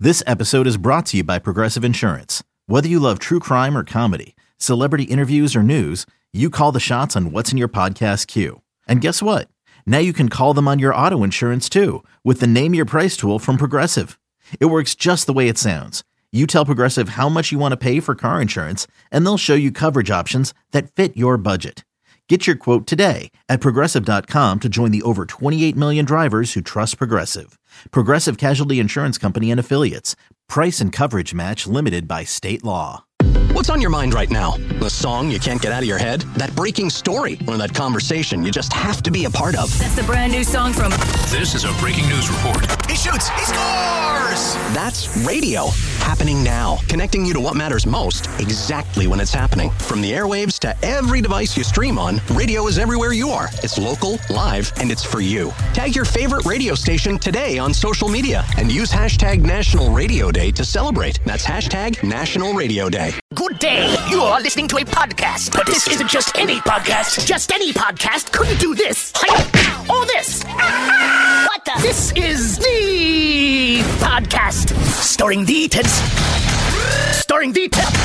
This episode is brought to you by Progressive Insurance. Whether you love true crime or comedy, celebrity interviews or news, you call the shots on what's in your podcast queue. And guess what? Now you can call them on your auto insurance too with the Name Your Price tool from Progressive. It works just the way it sounds. You tell Progressive how much you want to pay for car insurance, and they'll show you coverage options that fit your budget. Get your quote today at Progressive.com to join the over 28 million drivers who trust Progressive. Progressive Casualty Insurance Company and Affiliates. Price and coverage match limited by state law. What's on your mind right now? The song you can't get out of your head? That breaking story? Or that conversation you just have to be a part of? That's the brand new song from... This is a breaking news report. He shoots! He scores! That's radio. Happening now. Connecting you to what matters most exactly when it's happening. From the airwaves to every device you stream on, radio is everywhere you are. It's local, live, and it's for you. Tag your favorite radio station today on social media and use hashtag National Radio Day to celebrate. That's hashtag National Radio Day. Good day. You are listening to a podcast. But this isn't just any podcast. Just any podcast couldn't do this. Or this. What the? This is the podcast. Starring the Ted. Starring the Ted.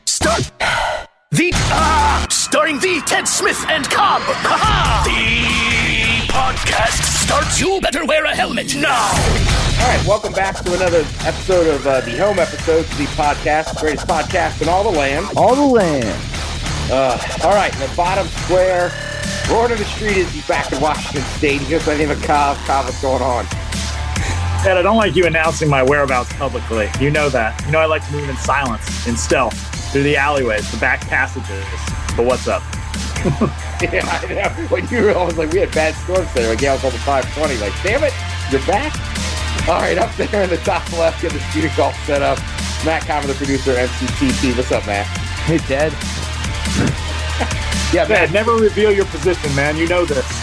Starring the Ted Smith and Cobb. The podcast starts. You better wear a helmet now. All right, welcome back to another episode of the home episode of the podcast, the greatest podcast in all the land. All the land. All right, in the bottom square, roaring to the street is he's back in Washington State. He goes by the name of Cobb. Cobb, what's going on? Ed, I don't like you announcing my whereabouts publicly. You know that. You know I like to move in silence, in stealth, through the alleyways, the back passages. But what's up? Yeah, I know. When you were always like, we had bad storms there. Like, yeah, I was on the 520. Like, damn it, you're back? All right, up there in the top left, get the studio golf set up. Matt Common, the producer, MCTT. What's up, Matt? Hey, Ted. Yeah, Matt. Never reveal your position, man. You know this.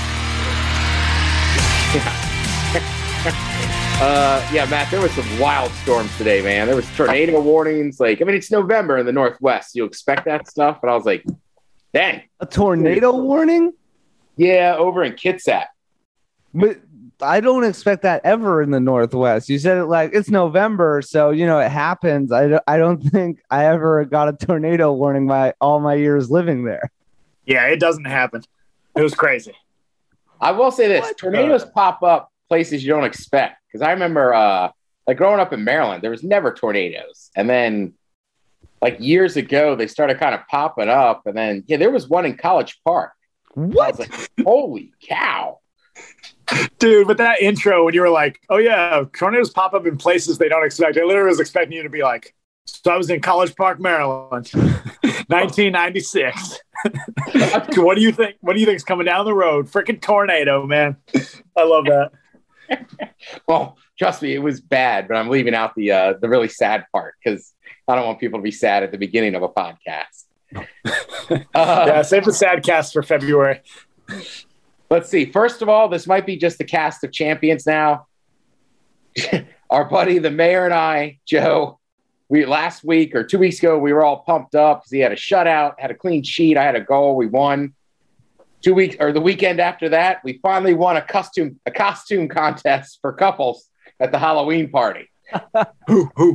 Yeah, Matt, there were some wild storms today, man. There was tornado warnings. Like, I mean, it's November in the Northwest. You expect that stuff. But I was like, dang. A tornado warning? Yeah, over in Kitsap. But I don't expect that ever in the Northwest. You said it like it's November, so, you know, it happens. I don't think I ever got a tornado warning by all my years living there. Yeah, it doesn't happen. It was crazy. I will say this. Tornadoes pop up places you don't expect. Because I remember, like, growing up in Maryland, there was never tornadoes. And then, like, years ago, they started kind of popping up. And then, yeah, there was one in College Park. What? I was like, holy cow. Dude, with that intro, when you were like, oh, yeah, tornadoes pop up in places they don't expect. I literally was expecting you to be like, so I was in College Park, Maryland, 1996. What do you think? What do you think is coming down the road? Freaking tornado, man. I love that. Well, trust me, it was bad, but I'm leaving out the really sad part because I don't want people to be sad at the beginning of a podcast. Yeah, save the sad cast for February. Let's see. First of all, this might be just the cast of champions now. Our buddy, the mayor, and I, Joe, last week or 2 weeks ago, we were all pumped up because he had a shutout, had a clean sheet. I had a goal. We won. 2 weeks or the weekend after that, we finally won a costume contest for couples at the Halloween party. Who?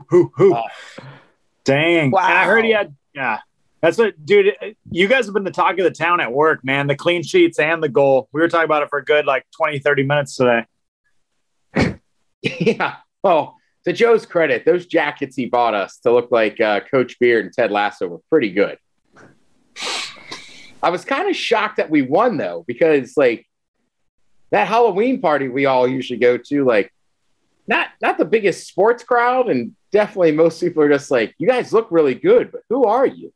Dang. Wow. And I heard he had, yeah. That's what, dude, you guys have been the talk of the town at work, man. The clean sheets and the goal. We were talking about it for a good, 20, 30 minutes today. Yeah. Well, to Joe's credit, those jackets he bought us to look like Coach Beard and Ted Lasso were pretty good. I was kind of shocked that we won, though, because, that Halloween party we all usually go to, not the biggest sports crowd, and definitely most people are just like, you guys look really good, but who are you?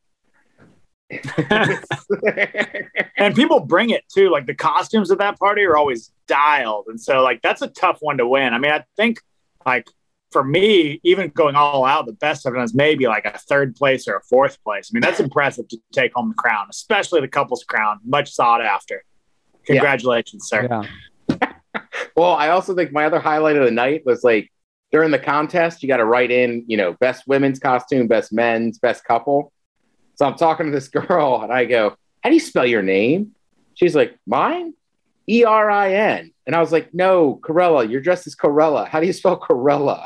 And people bring it, too. Like, the costumes at that party are always dialed, and so, that's a tough one to win. I mean, I think, for me, even going all out, the best I've done is maybe a third place or a fourth place. I mean, that's impressive to take home the crown, especially the couple's crown. Much sought after. Congratulations, sir. Yeah. Well, I also think my other highlight of the night was during the contest, you got to write in, best women's costume, best men's, best couple. So I'm talking to this girl and I go, how do you spell your name? She's like, mine? Erin. And I was like, no, Corella, you're dressed as Corella. How do you spell Corella?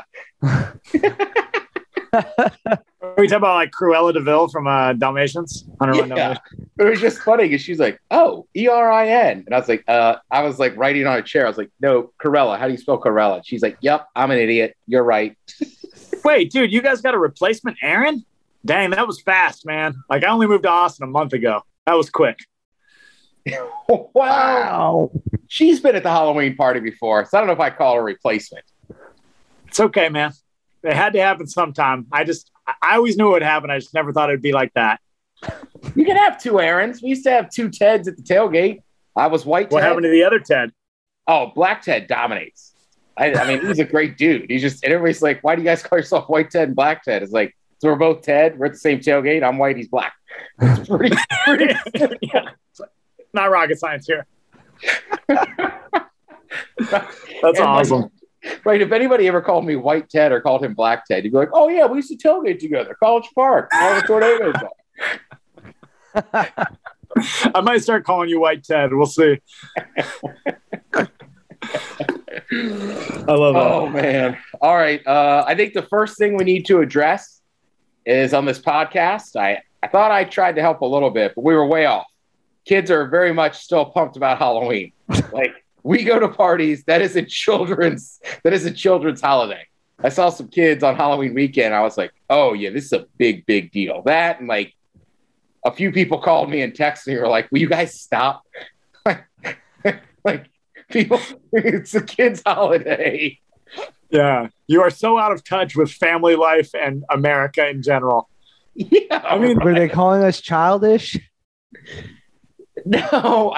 Are we talking about like Cruella DeVille from Dalmatians? Yeah. It was just funny because she's like, oh, Erin. And I was like writing on a chair. I was like, no, Corella. How do you spell Corella? She's like, yep, I'm an idiot. You're right. Wait, dude, you guys got a replacement Aaron? Dang, that was fast, man. Like, I only moved to Austin a month ago. That was quick. Wow. She's been at the Halloween party before, so I don't know if I call her a replacement. It's okay, man. It had to happen sometime. I always knew it would happen. I just never thought it'd be like that. You can have two Aarons. We used to have two Teds at the tailgate. I was white Ted. What happened to the other Ted? Oh, Black Ted dominates. I mean, he's a great dude. He's just, and everybody's like, why do you guys call yourself White Ted and Black Ted? It's like, so we're both Ted. We're at the same tailgate. I'm white. He's black. It's pretty yeah. Not rocket science here. That's awesome. Right. If anybody ever called me White Ted or called him Black Ted, you'd be like, oh, yeah, we used to tailgate together. College Park. All the tornadoes. I might start calling you White Ted. We'll see. I love that. Oh, man. All right. I think the first thing we need to address is on this podcast. I thought I tried to help a little bit, but we were way off. Kids are very much still pumped about Halloween. Like, we go to parties. That is a children's holiday. I saw some kids on Halloween weekend. I was like, oh, yeah, this is a big, big deal. That and like a few people called me and texted me were like, will you guys stop? Like people, it's a kid's holiday. Yeah. You are so out of touch with family life and America in general. Yeah. I mean, were they calling us childish? No,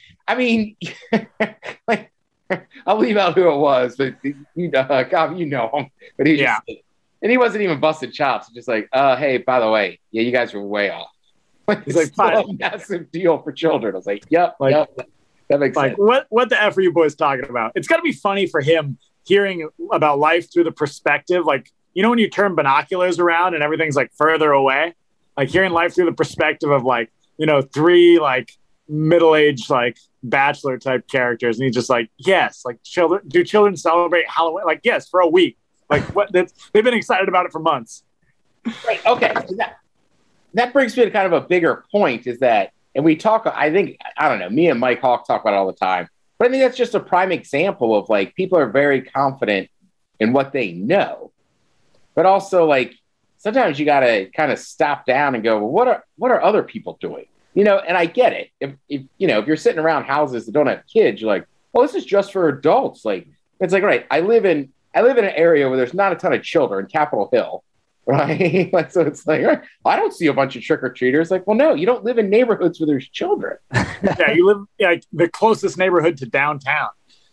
like, I'll leave out who it was, but God, you know him. But and he wasn't even busted chops. Just like, hey, by the way, yeah, you guys were way off. He's like, a massive deal for children. I was like, yep, that makes sense. What the F are you boys talking about? It's got to be funny for him hearing about life through the perspective, like, you know, when you turn binoculars around and everything's like further away, like hearing life through the perspective of like, you know, three like middle-aged like bachelor type characters, and he's just like, yes, like children celebrate Halloween? Like, yes, for a week. Like, what? They've been excited about it for months. Right. Okay. So that brings me to kind of a bigger point. Is that, and we talk. I don't know. Me and Mike Hawk talk about it all the time, but I think that's just a prime example of like people are very confident in what they know, but also like sometimes you got to kind of stop down and go, well, what are other people doing? You know, and I get it. If you're sitting around houses that don't have kids, you're like, well, this is just for adults. Like, it's like, right, I live in an area where there's not a ton of children, Capitol Hill, right? Like, so it's like, right, I don't see a bunch of trick-or-treaters. Like, well, no, you don't live in neighborhoods where there's children. Yeah, you live like the closest neighborhood to downtown.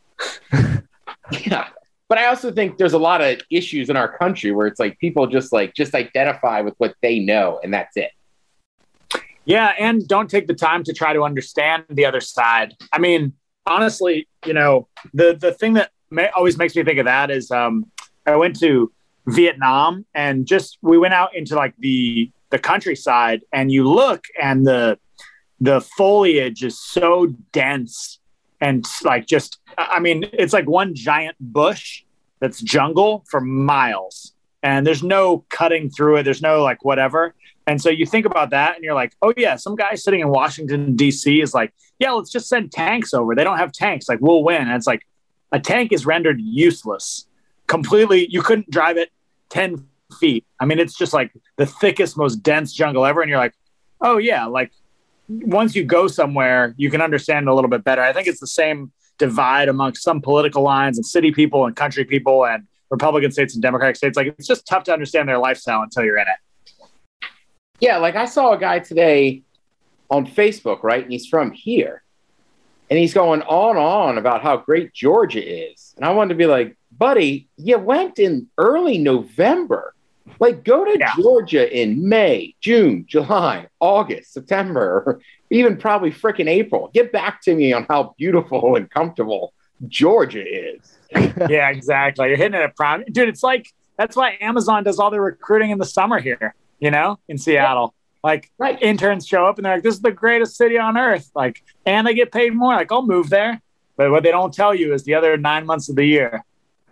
Yeah. But I also think there's a lot of issues in our country where it's like people just identify with what they know, and that's it. Yeah, and don't take the time to try to understand the other side. I mean, honestly, you know, the thing that always makes me think of that is I went to Vietnam, and we went out into like the countryside, and you look, and the foliage is so dense, and like it's like one giant bush that's jungle for miles, and there's no cutting through it. There's no like whatever. And so you think about that and you're like, oh yeah, some guy sitting in Washington, D.C. is like, yeah, let's just send tanks over. They don't have tanks. Like, we'll win. And it's like a tank is rendered useless completely. You couldn't drive it 10 feet. I mean, it's just like the thickest, most dense jungle ever. And you're like, oh yeah, like once you go somewhere, you can understand it a little bit better. I think it's the same divide amongst some political lines and city people and country people and Republican states and Democratic states. Like, it's just tough to understand their lifestyle until you're in it. Yeah, like I saw a guy today on Facebook, right? And he's from here. And he's going on about how great Georgia is. And I wanted to be like, buddy, you went in early November. Like, go to Georgia in May, June, July, August, September, or even probably freaking April. Get back to me on how beautiful and comfortable Georgia is. Yeah, exactly. You're hitting it at prime. Dude, it's like, that's why Amazon does all the recruiting in the summer here. You know, in Seattle, like interns show up and they're like, this is the greatest city on earth. Like, and they get paid more. Like, I'll move there. But what they don't tell you is the other 9 months of the year.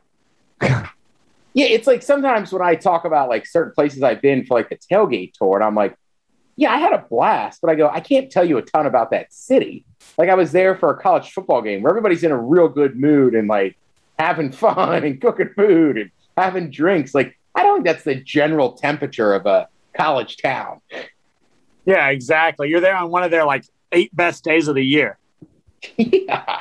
Yeah, it's like sometimes when I talk about like certain places I've been for like the tailgate tour, and I'm like, yeah, I had a blast, but I go, I can't tell you a ton about that city. Like I was there for a college football game where everybody's in a real good mood and like having fun and cooking food and having drinks. Like I don't think that's the general temperature of a college town. Yeah, exactly. You're there on one of their like 8 best days of the year. Yeah.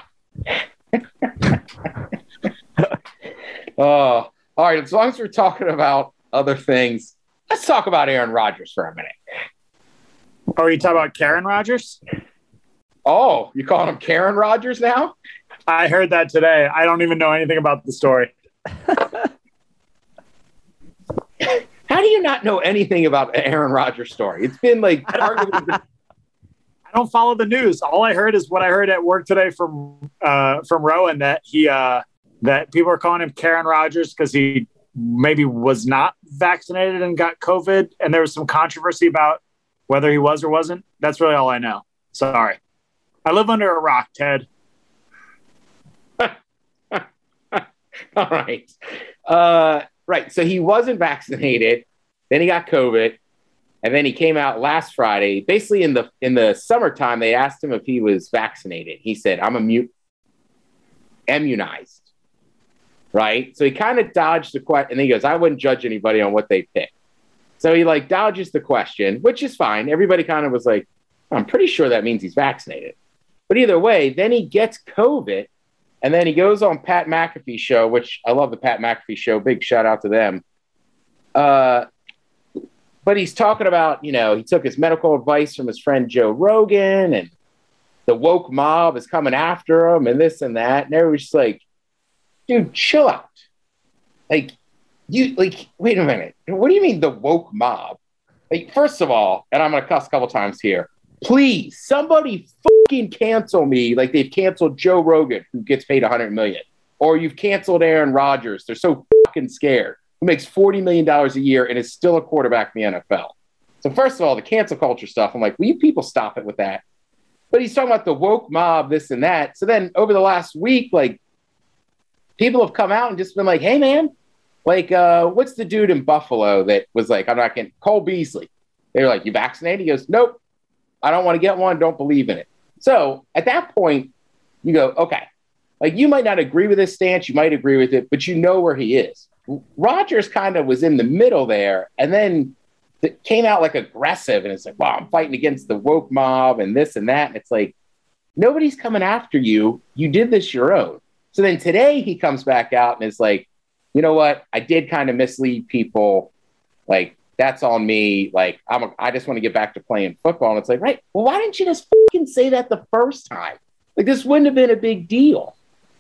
Oh, all right. As long as we're talking about other things, let's talk about Aaron Rodgers for a minute. Oh, are you talking about Karen Rodgers? Oh, you calling him Karen Rodgers now? I heard that today. I don't even know anything about the story. How do you not know anything about the Aaron Rodgers story? It's been like I don't follow the news. All I heard is what I heard at work today from Rowan, that that people are calling him Karen Rodgers because he maybe was not vaccinated and got COVID, and there was some controversy about whether he was or wasn't. That's really all I know. Sorry, I live under a rock, Ted. All right. Right. So he wasn't vaccinated. Then he got COVID. And then he came out last Friday. Basically, in the summertime, they asked him if he was vaccinated. He said, I'm immunized. Right. So he kind of dodged the question. And then he goes, I wouldn't judge anybody on what they pick. So he like dodges the question, which is fine. Everybody kind of was like, I'm pretty sure that means he's vaccinated. But either way, then he gets COVID. And then he goes on Pat McAfee show, which I love the Pat McAfee show. Big shout out to them. But he's talking about, he took his medical advice from his friend Joe Rogan, and the woke mob is coming after him and this and that. And everybody's just like, dude, chill out. Wait a minute. What do you mean the woke mob? Like, first of all, and I'm going to cuss a couple times here, please, somebody fucking cancel me like they've canceled Joe Rogan, who gets paid $100 million. Or you've canceled Aaron Rodgers. They're so fucking scared. Who makes $40 million a year and is still a quarterback in the NFL. So first of all, the cancel culture stuff, I'm like, will you people stop it with that? But he's talking about the woke mob, this and that. So then over the last week, like, people have come out and just been like, hey, man, like, what's the dude in Buffalo that was like, I'm not getting Cole Beasley. They were like, you vaccinated? He goes, nope, I don't want to get one. Don't believe in it. So at that point, you go, okay, like you might not agree with his stance. You might agree with it, but you know where he is. Rodgers kind of was in the middle there, and then it came out like aggressive, and it's like, wow, I'm fighting against the woke mob and this and that. And it's like, nobody's coming after you. You did this your own. So then today he comes back out and is like, you know what? I did kind of mislead people. Like, that's on me. Like, I just want to get back to playing football. And it's like, right, well, why didn't you just fucking say that the first time? Like, this wouldn't have been a big deal.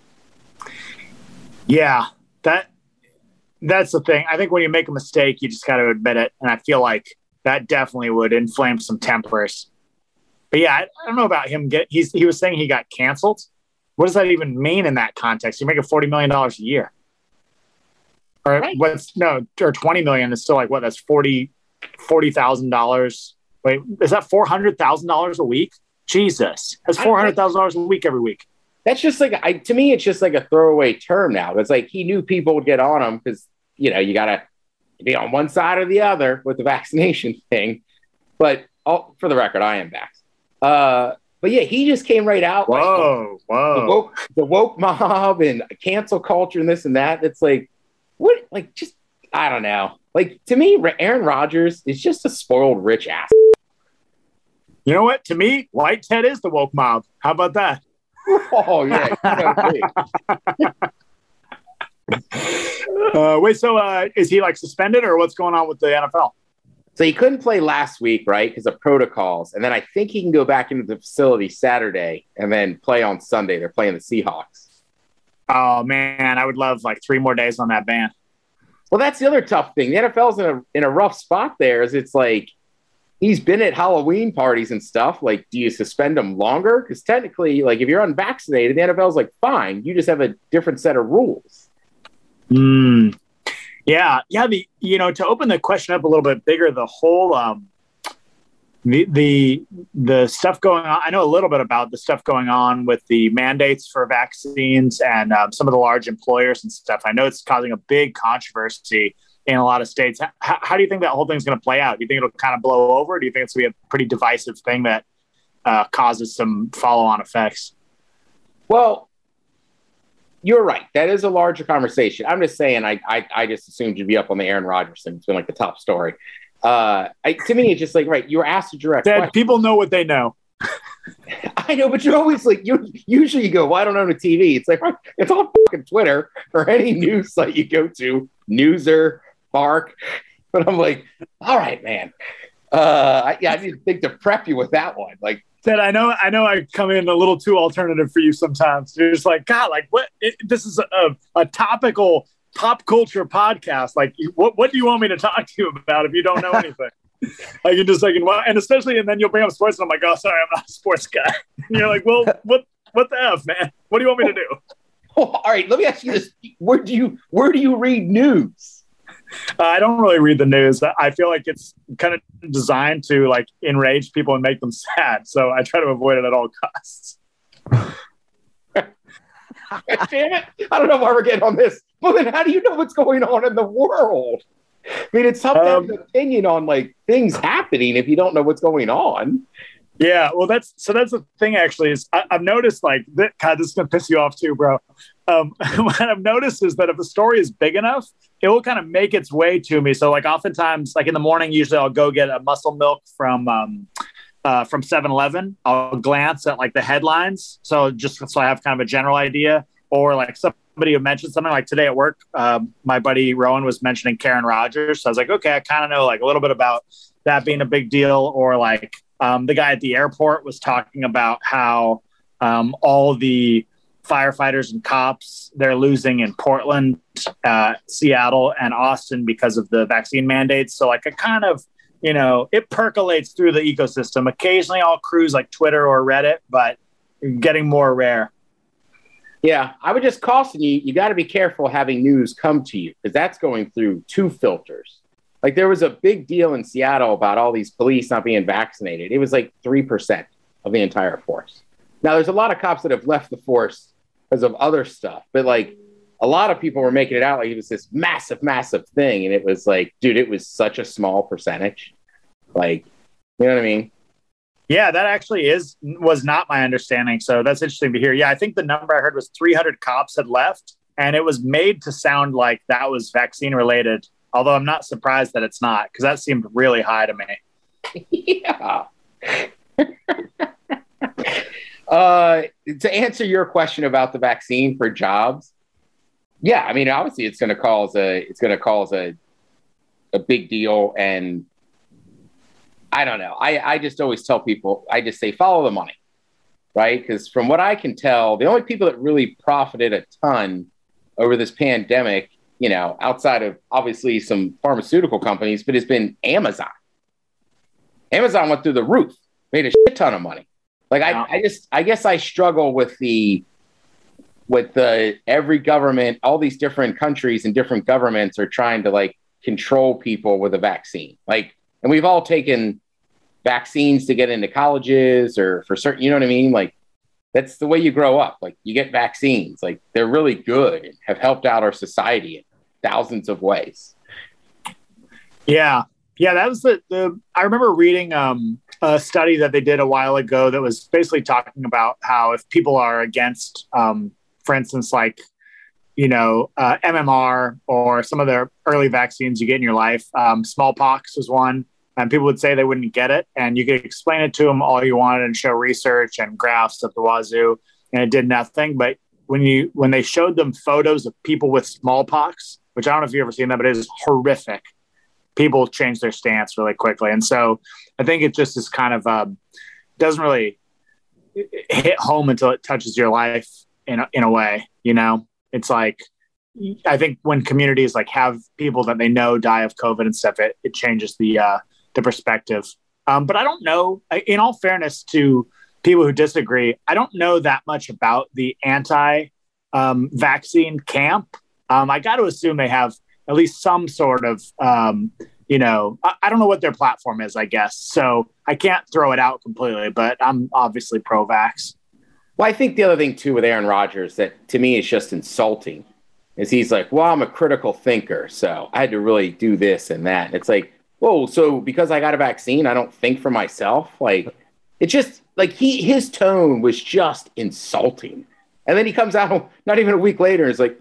Yeah, that's the thing. I think when you make a mistake, you just got to admit it. And I feel like that definitely would inflame some tempers. But yeah, I don't know about him. He was saying he got canceled. What does that even mean in that context? You're making $40 million a year. Or right. or $20 million is still like, what? That's $40,000. Wait, is that $400,000 a week? Jesus, that's $400,000 a week every week. That's just like, to me, it's just like a throwaway term now. It's like he knew people would get on him because, you got to be on one side or the other with the vaccination thing. But for the record, I am vaxxed. But yeah, he just came right out. Whoa. The woke mob and cancel culture and this and that. It's like, what? Like, just, I don't know. Like, to me, Aaron Rodgers is just a spoiled rich ass. You know what? To me, White Ted is the woke mob. How about that? Oh, yeah. Wait, so is he like suspended or what's going on with the NFL? So he couldn't play last week, right, because of protocols. And then I think he can go back into the facility Saturday and then play on Sunday. They're playing the Seahawks. Oh, man, I would love like 3 more days on that ban. Well, that's the other tough thing. The NFL's in a rough spot there. Is it's like he's been at Halloween parties and stuff. Like, do you suspend him longer? Because technically, like, if you're unvaccinated, the NFL's like, fine. You just have a different set of rules. Yeah. To open the question up a little bit bigger, the whole the stuff going on. I know a little bit about the stuff going on with the mandates for vaccines and some of the large employers and stuff. I know it's causing a big controversy in a lot of states. How do you think that whole thing's going to play out? Do you think it'll kind of blow over? Do you think it's going to be a pretty divisive thing that causes some follow-on effects? Well, you're right. That is a larger conversation. I'm just saying, I just assumed you'd be up on the Aaron Rodgers thing. It's been like the top story. To me, it's just like, right, you were asked a direct question. People know what they know. I know, but you're always like, usually you go, well, I don't own a TV. It's like, it's on fucking Twitter or any news site you go to, Newser, Bark. But I'm like, all right, man. I didn't think to prep you with that one. Like, Ted, I know I come in a little too alternative for you sometimes. You're just like, God, like what? This is a topical pop culture podcast. Like, what do you want me to talk to you about if you don't know anything? I can just and especially, and then you'll bring up sports, and I'm like, oh, sorry, I'm not a sports guy. And you're like, well, what the F, man? What do you want me to do? Oh, all right, let me ask you this: where do you read news? I don't really read the news. I feel like it's kind of designed to like enrage people and make them sad. So I try to avoid it at all costs. Damn it! I don't know why we're getting on this. But then, how do you know what's going on in the world? I mean, it's tough to have an opinion on like things happening if you don't know what's going on. Yeah, well, that's the thing. Actually, is I've noticed like that. God, this is gonna piss you off too, bro. What I've noticed is that if a story is big enough, it will kind of make its way to me. So, like, oftentimes, like in the morning, usually I'll go get a muscle milk from 7-Eleven. I'll glance at like the headlines, so I have kind of a general idea, or like somebody who mentioned something like today at work. My buddy Rowan was mentioning Karen Rodgers, so I was like, okay, I kind of know like a little bit about that being a big deal, or like. The guy at the airport was talking about how all the firefighters and cops, they're losing in Portland, Seattle, and Austin because of the vaccine mandates. So like it kind of, it percolates through the ecosystem. Occasionally I'll cruise like Twitter or Reddit, but getting more rare. Yeah, I would just caution you, you got to be careful having news come to you because that's going through two filters. Like there was a big deal in Seattle about all these police not being vaccinated. It was like 3% of the entire force. Now, there's a lot of cops that have left the force because of other stuff. But like a lot of people were making it out like it was this massive, massive thing. And it was like, dude, it was such a small percentage. Like, you know what I mean? Yeah, that actually was not my understanding. So that's interesting to hear. Yeah, I think the number I heard was 300 cops had left. And it was made to sound like that was vaccine related. Although I'm not surprised that it's not, because that seemed really high to me. Yeah. To answer your question about the vaccine for jobs, yeah, I mean, obviously it's going to cause a big deal, and I don't know. I just always tell people, I just say follow the money, right? Because from what I can tell, the only people that really profited a ton over this pandemic, outside of obviously some pharmaceutical companies, but it's been Amazon. Amazon went through the roof, made a shit ton of money. Like I guess I struggle with the every government, all these different countries and different governments are trying to like control people with a vaccine. Like, and we've all taken vaccines to get into colleges or for certain, you know what I mean? Like, that's the way you grow up. Like you get vaccines, like they're really good and have helped out our society in thousands of ways. Yeah. That was I remember reading a study that they did a while ago that was basically talking about how if people are against, for instance, like, MMR or some of the early vaccines you get in your life, smallpox was one. And people would say they wouldn't get it. And you could explain it to them all you wanted and show research and graphs at the wazoo, and it did nothing. But when they showed them photos of people with smallpox, which I don't know if you've ever seen that, but it is horrific, people change their stance really quickly. And so I think it just is kind of doesn't really hit home until it touches your life in a way. It's like, I think when communities like have people that they know die of COVID and stuff, it changes the perspective. But I don't know, in all fairness to people who disagree, I don't know that much about the anti-vaccine camp. I got to assume they have at least some sort of I don't know what their platform is, I guess. So I can't throw it out completely, but I'm obviously pro-vax. Well, I think the other thing, too, with Aaron Rodgers that to me is just insulting is he's like, well, I'm a critical thinker, so I had to really do this and that. And it's like, whoa, so because I got a vaccine, I don't think for myself? Like, it's just like his tone was just insulting. And then he comes out not even a week later and is like,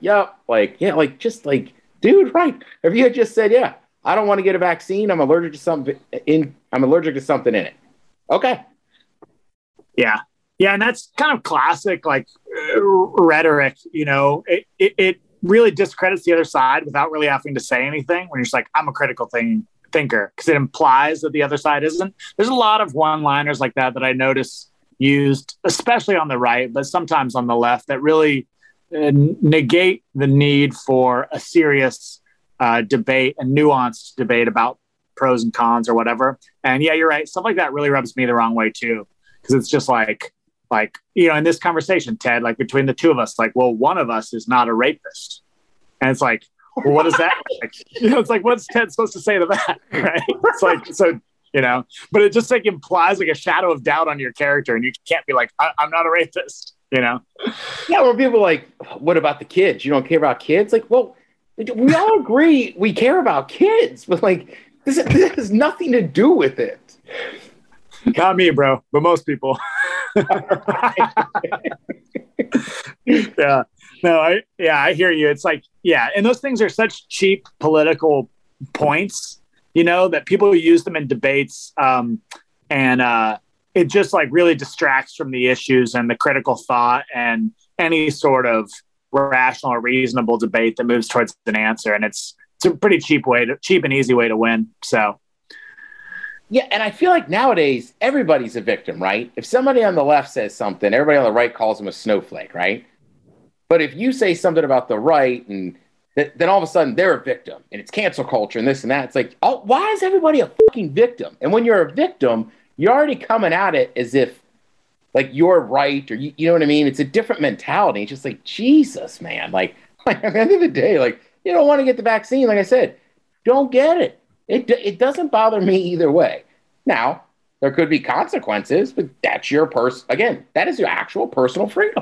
dude, right. If you had just said, yeah, I don't want to get a vaccine, I'm allergic to something in it. Okay. Yeah. Yeah, and that's kind of classic, like, rhetoric, It really discredits the other side without really having to say anything when you're just like, I'm a critical thinker, because it implies that the other side isn't. There's a lot of one-liners like that I notice used, especially on the right, but sometimes on the left, that really negate the need for a serious debate, a nuanced debate about pros and cons or whatever. And yeah, you're right. Stuff like that really rubs me the wrong way too, because it's just like, in this conversation, Ted, like between the two of us, like, well, one of us is not a rapist. And it's like, well, what is that? Like, it's like, what's Ted supposed to say to that? Right. It's like, so, but it just like implies like a shadow of doubt on your character. And you can't be like, I'm not a rapist, Yeah. Where people are like, what about the kids? You don't care about kids? Like, well, we all agree we care about kids, but like, this has nothing to do with it. Not me, bro, but most people. Yeah. No, I hear you. It's like, yeah. And those things are such cheap political points, that people use them in debates. And it just like really distracts from the issues and the critical thought and any sort of rational or reasonable debate that moves towards an answer. And it's a pretty cheap and easy way to win. So. Yeah, and I feel like nowadays everybody's a victim, right? If somebody on the left says something, everybody on the right calls them a snowflake, right? But if you say something about the right, and then all of a sudden they're a victim, and it's cancel culture and this and that. It's like, oh, why is everybody a fucking victim? And when you're a victim, you're already coming at it as if like you're right, or you know what I mean? It's a different mentality. It's just like, Jesus, man. Like at the end of the day, like, you don't want to get the vaccine. Like I said, don't get it. It doesn't bother me either way. Now, there could be consequences, but that's your again, that is your actual personal freedom.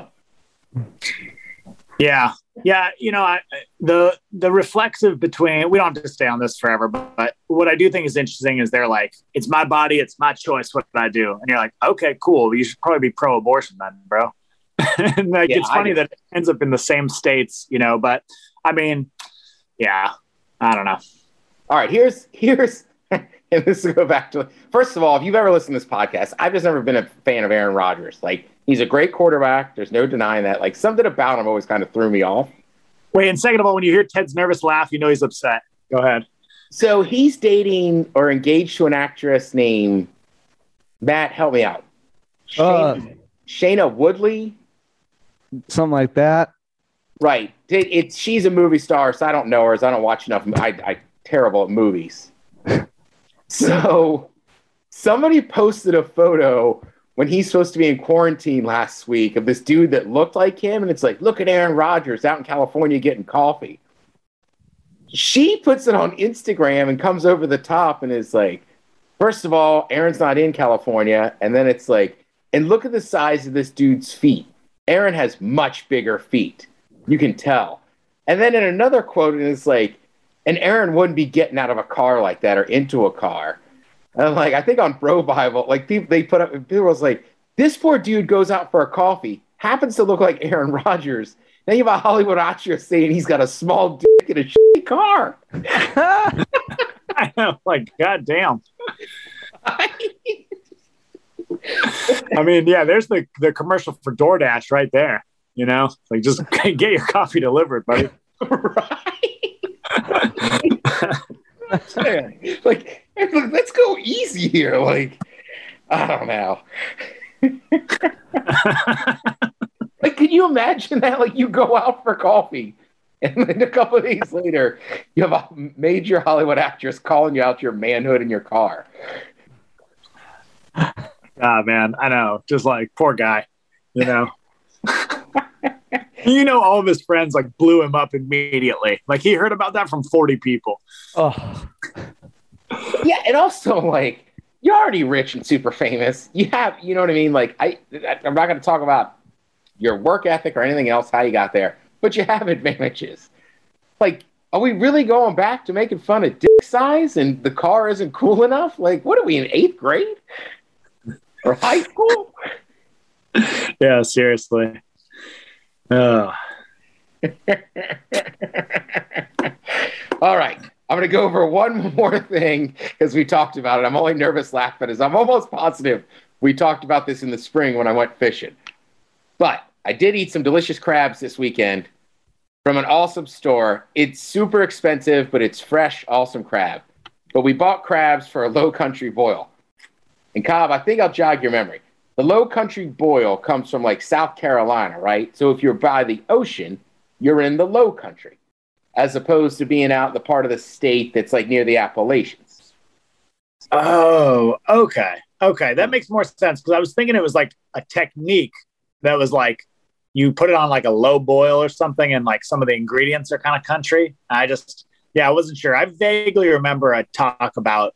Yeah. Yeah. The reflexive between, we don't have to stay on this forever, but what I do think is interesting is they're like, it's my body, it's my choice what I do. And you're like, okay, cool. You should probably be pro-abortion then, bro. And like, yeah, it's funny that it ends up in the same states, but I mean, yeah, I don't know. All right, here's and this will go back to, first of all, if you've ever listened to this podcast, I've just never been a fan of Aaron Rodgers. Like, he's a great quarterback. There's no denying that. Like, something about him always kind of threw me off. Wait, and second of all, when you hear Ted's nervous laugh, you know he's upset. Go ahead. So he's dating or engaged to an actress named Matt, help me out. Shaina Woodley? Something like that. Right. She's a movie star, so I don't know her. So I don't watch enough. I'm terrible at movies. So somebody posted a photo when he's supposed to be in quarantine last week of this dude that looked like him. And it's like, look at Aaron Rodgers out in California getting coffee. She puts it on Instagram and comes over the top and is like, first of all, Aaron's not in California. And then it's like, and look at the size of this dude's feet. Aaron has much bigger feet. You can tell. And then in another quote, it's like, and Aaron wouldn't be getting out of a car like that or into a car. And I'm like, I think on Bro Bible, like people was like, this poor dude goes out for a coffee, happens to look like Aaron Rodgers. Then you have a Hollywood actress saying he's got a small dick in a shitty car. I know, like, goddamn. I mean, yeah, there's the commercial for DoorDash right there. Like, just get your coffee delivered, buddy. Right. Like, let's go easy here. Like, I don't know. Like, can you imagine that? Like, you go out for coffee, and then a couple of days later, you have a major Hollywood actress calling you out your manhood in your car. Ah, man, I know. Just like, poor guy, all of his friends like blew him up immediately. Like, he heard about that from 40 people. Oh, Yeah, and also like you're already rich and super famous. You have, you know what I mean? Like I'm not going to talk about your work ethic or anything else, how you got there, but you have advantages. Like, are we really going back to making fun of dick size and the car isn't cool enough? Like, what are we in 8th grade or high school? Yeah, seriously. Oh. All right. I'm going to go over one more thing because we talked about it. I'm only nervous laughing as I'm almost positive we talked about this in the spring when I went fishing. But I did eat some delicious crabs this weekend from an awesome store. It's super expensive, but it's fresh, awesome crab. But we bought crabs for a Low Country boil. And Cobb, I think I'll jog your memory. The Low Country boil comes from like South Carolina, right? So if you're by the ocean, you're in the Low Country, as opposed to being out in the part of the state that's like near the Appalachians. Oh, okay. Okay. That makes more sense because I was thinking it was like a technique that was like you put it on like a low boil or something and like some of the ingredients are kind of country. I wasn't sure. I vaguely remember a talk about,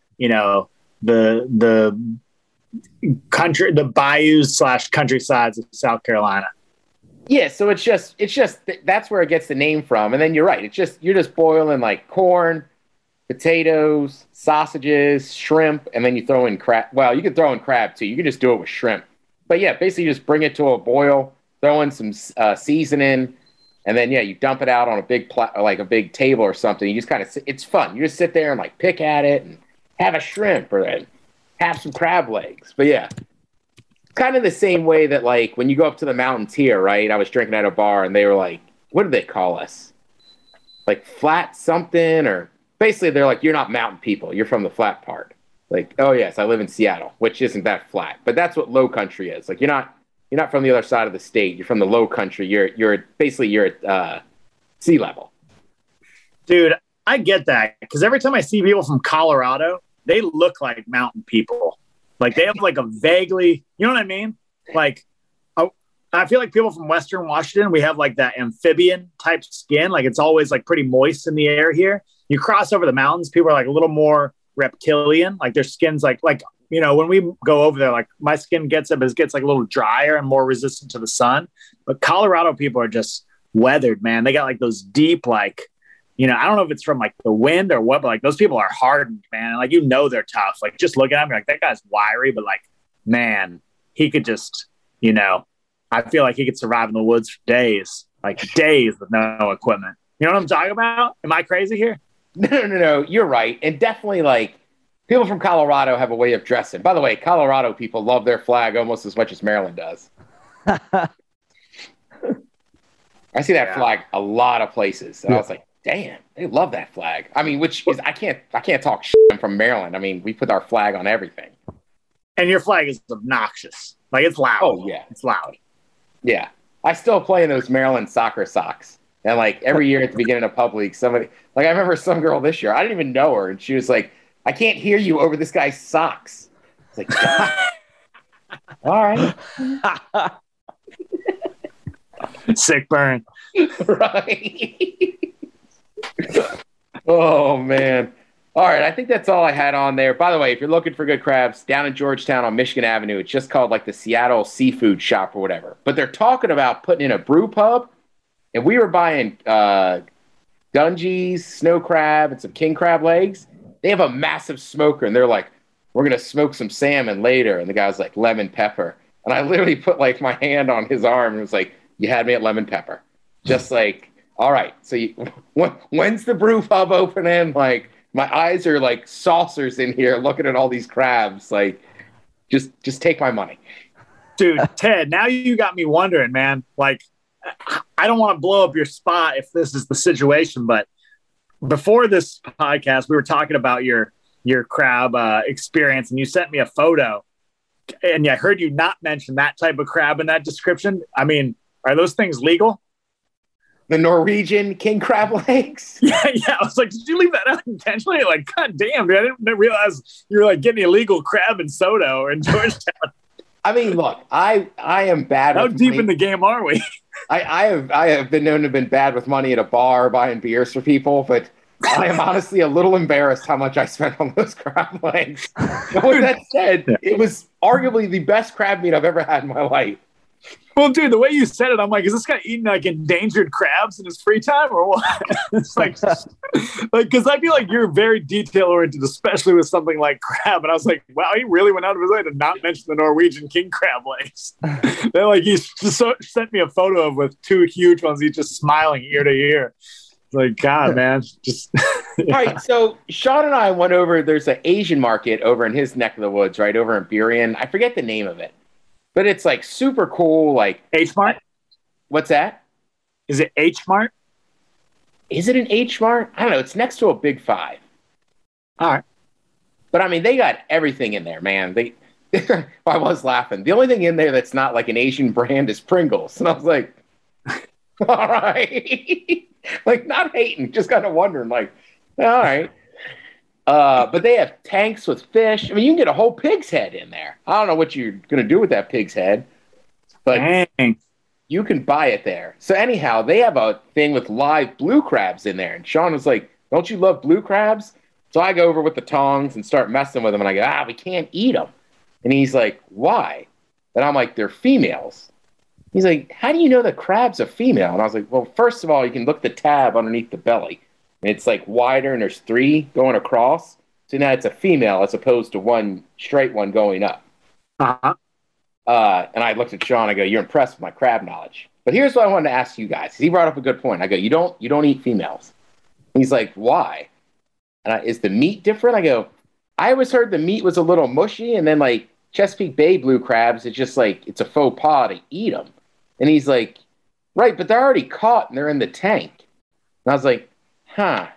the country, the bayous / countrysides of South Carolina. Yeah, so it's just that's where it gets the name from. And then you're right. You're just boiling like corn, potatoes, sausages, shrimp, and then you throw in crab. Well, you could throw in crab too. You can just do it with shrimp. But yeah, basically you just bring it to a boil, throw in some seasoning, and then you dump it out on a big like a big table or something. You just kind of it's fun. You just sit there and like pick at it and have a shrimp or have some crab legs. But yeah, kind of the same way that like when you go up to the mountains here, right? I was drinking at a bar and they were like, what do they call us? Like flat something, or basically they're like, you're not mountain people. You're from the flat part. Like, oh yes, I live in Seattle, which isn't that flat, but that's what low country is. Like you're not from the other side of the state. You're from the low country. You're at sea level. Dude, I get that because every time I see people from Colorado, they look like mountain people. Like they have like a vaguely, you know what I mean? Like I feel like people from Western Washington, we have like that amphibian type skin. Like it's always like pretty moist in the air here. You cross over the mountains, people are like a little more reptilian. Like their skin's like when we go over there, like my skin gets like a little drier and more resistant to the sun. But Colorado people are just weathered, man. They got like those deep, like, I don't know if it's from like the wind or what, but like those people are hardened, man. And like, they're tough. Like just look at them, you're like, that guy's wiry, but like, man, he could just, I feel like he could survive in the woods for days with no equipment. You know what I'm talking about? Am I crazy here? No. You're right. And definitely like people from Colorado have a way of dressing. By the way, Colorado people love their flag almost as much as Maryland does. I see that flag a lot of places. And I was like, damn, they love that flag. I mean, which is, I can't talk shit. I'm from Maryland. I mean, we put our flag on everything. And your flag is obnoxious. Like it's loud. Oh yeah. It's loud. Yeah. I still play in those Maryland soccer socks. And like every year at the beginning of Pub League, somebody, like I remember some girl this year, I didn't even know her. And she was like, I can't hear you over this guy's socks. It's like, all right. Sick burn. Right. Oh, man. All right. I think that's all I had on there. By the way, if you're looking for good crabs, down in Georgetown on Michigan Avenue, it's just called like the Seattle Seafood Shop or whatever. But they're talking about putting in a brew pub. And we were buying Dungees, snow crab, and some king crab legs. They have a massive smoker, and they're like, we're going to smoke some salmon later. And the guy's like, lemon pepper. And I literally put like my hand on his arm and was like, you had me at lemon pepper. Just like, all right. So when's the brew pub opening? Like, my eyes are like saucers in here looking at all these crabs. Like, just take my money. Dude, Ted, now you got me wondering, man. Like, I don't want to blow up your spot if this is the situation, but before this podcast, we were talking about your crab experience, and you sent me a photo, and I heard you not mention that type of crab in that description. I mean, are those things legal? The Norwegian king crab legs? Yeah. I was like, did you leave that out intentionally? Like, God damn, dude, I didn't realize you were like getting illegal crab in Soto or in Georgetown. I mean, look, I am bad. How deep in the game are we? I have been known to have been bad with money at a bar buying beers for people, but I am honestly a little embarrassed how much I spent on those crab legs. But with that said, it was arguably the best crab meat I've ever had in my life. Well, dude, the way you said it, I'm like, is this guy eating like endangered crabs in his free time or what? It's like, because I feel like you're very detail oriented, especially with something like crab. And I was like, wow, he really went out of his way to not mention the Norwegian king crab legs. They're like, he just sent me a photo of with 2 huge ones. He's just smiling ear to ear. It's like, God, man, just. All right, so Sean and I went over. There's an Asian market over in his neck of the woods, right over in Burien. I forget the name of it. But it's like super cool. Like H Mart? What's that? Is it H Mart? Is it an H Mart? I don't know. It's next to a Big Five. All right. But I mean, they got everything in there, man. I was laughing. The only thing in there that's not like an Asian brand is Pringles. And I was like, all right. Like, not hating, just kind of wondering, like, all right. But they have tanks with fish. I mean, you can get a whole pig's head in there. I don't know what you're going to do with that pig's head, but you can buy it there. So anyhow, they have a thing with live blue crabs in there. And Sean was like, don't you love blue crabs? So I go over with the tongs and start messing with them. And I go, we can't eat them. And he's like, why? And I'm like, they're females. He's like, how do you know the crab's a female? And I was like, well, first of all, you can look at the tab underneath the belly. And it's like wider, and there's 3 going across. So now it's a female as opposed to one straight one going up. Uh-huh. And I looked at Sean. I go, you're impressed with my crab knowledge. But here's what I wanted to ask you guys. He brought up a good point. I go, you don't eat females. He's like, why? And is the meat different? I go, I always heard the meat was a little mushy, and then like Chesapeake Bay blue crabs, it's just like it's a faux pas to eat them. And he's like, right, but they're already caught and they're in the tank. And I was like, I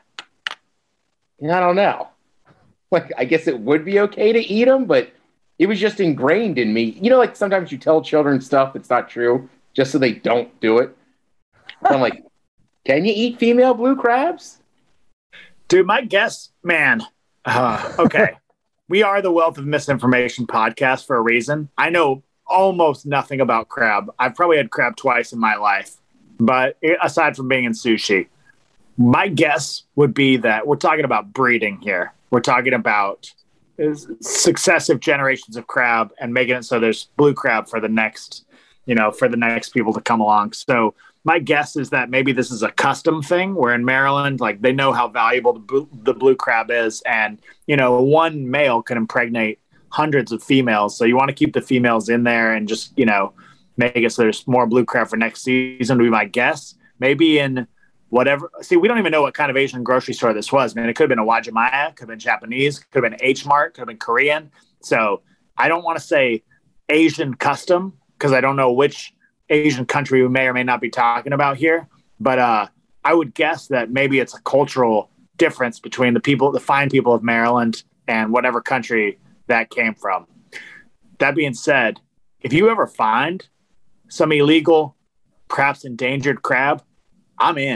don't know. Like, I guess it would be okay to eat them, but it was just ingrained in me. You know, like sometimes you tell children stuff that's not true just so they don't do it. So I'm like, can you eat female blue crabs? Dude, my guess, man. Okay. We are the Wealth of Misinformation podcast for a reason. I know almost nothing about crab. I've probably had crab twice in my life, but aside from being in sushi, my guess would be that we're talking about breeding here. We're talking about successive generations of crab and making it so there's blue crab for the next, for the next people to come along. So my guess is that maybe this is a custom thing where in Maryland, like they know how valuable the blue crab is. And, one male can impregnate hundreds of females. So you want to keep the females in there and just, make it so there's more blue crab for next season would be my guess. Maybe in whatever. See, we don't even know what kind of Asian grocery store this was, man. It could have been a Wajimaya, could have been Japanese, could have been H Mart, could have been Korean. So I don't want to say Asian custom because I don't know which Asian country we may or may not be talking about here. But I would guess that maybe it's a cultural difference between the fine people of Maryland and whatever country that came from. That being said, if you ever find some illegal, perhaps endangered crab, I'm in.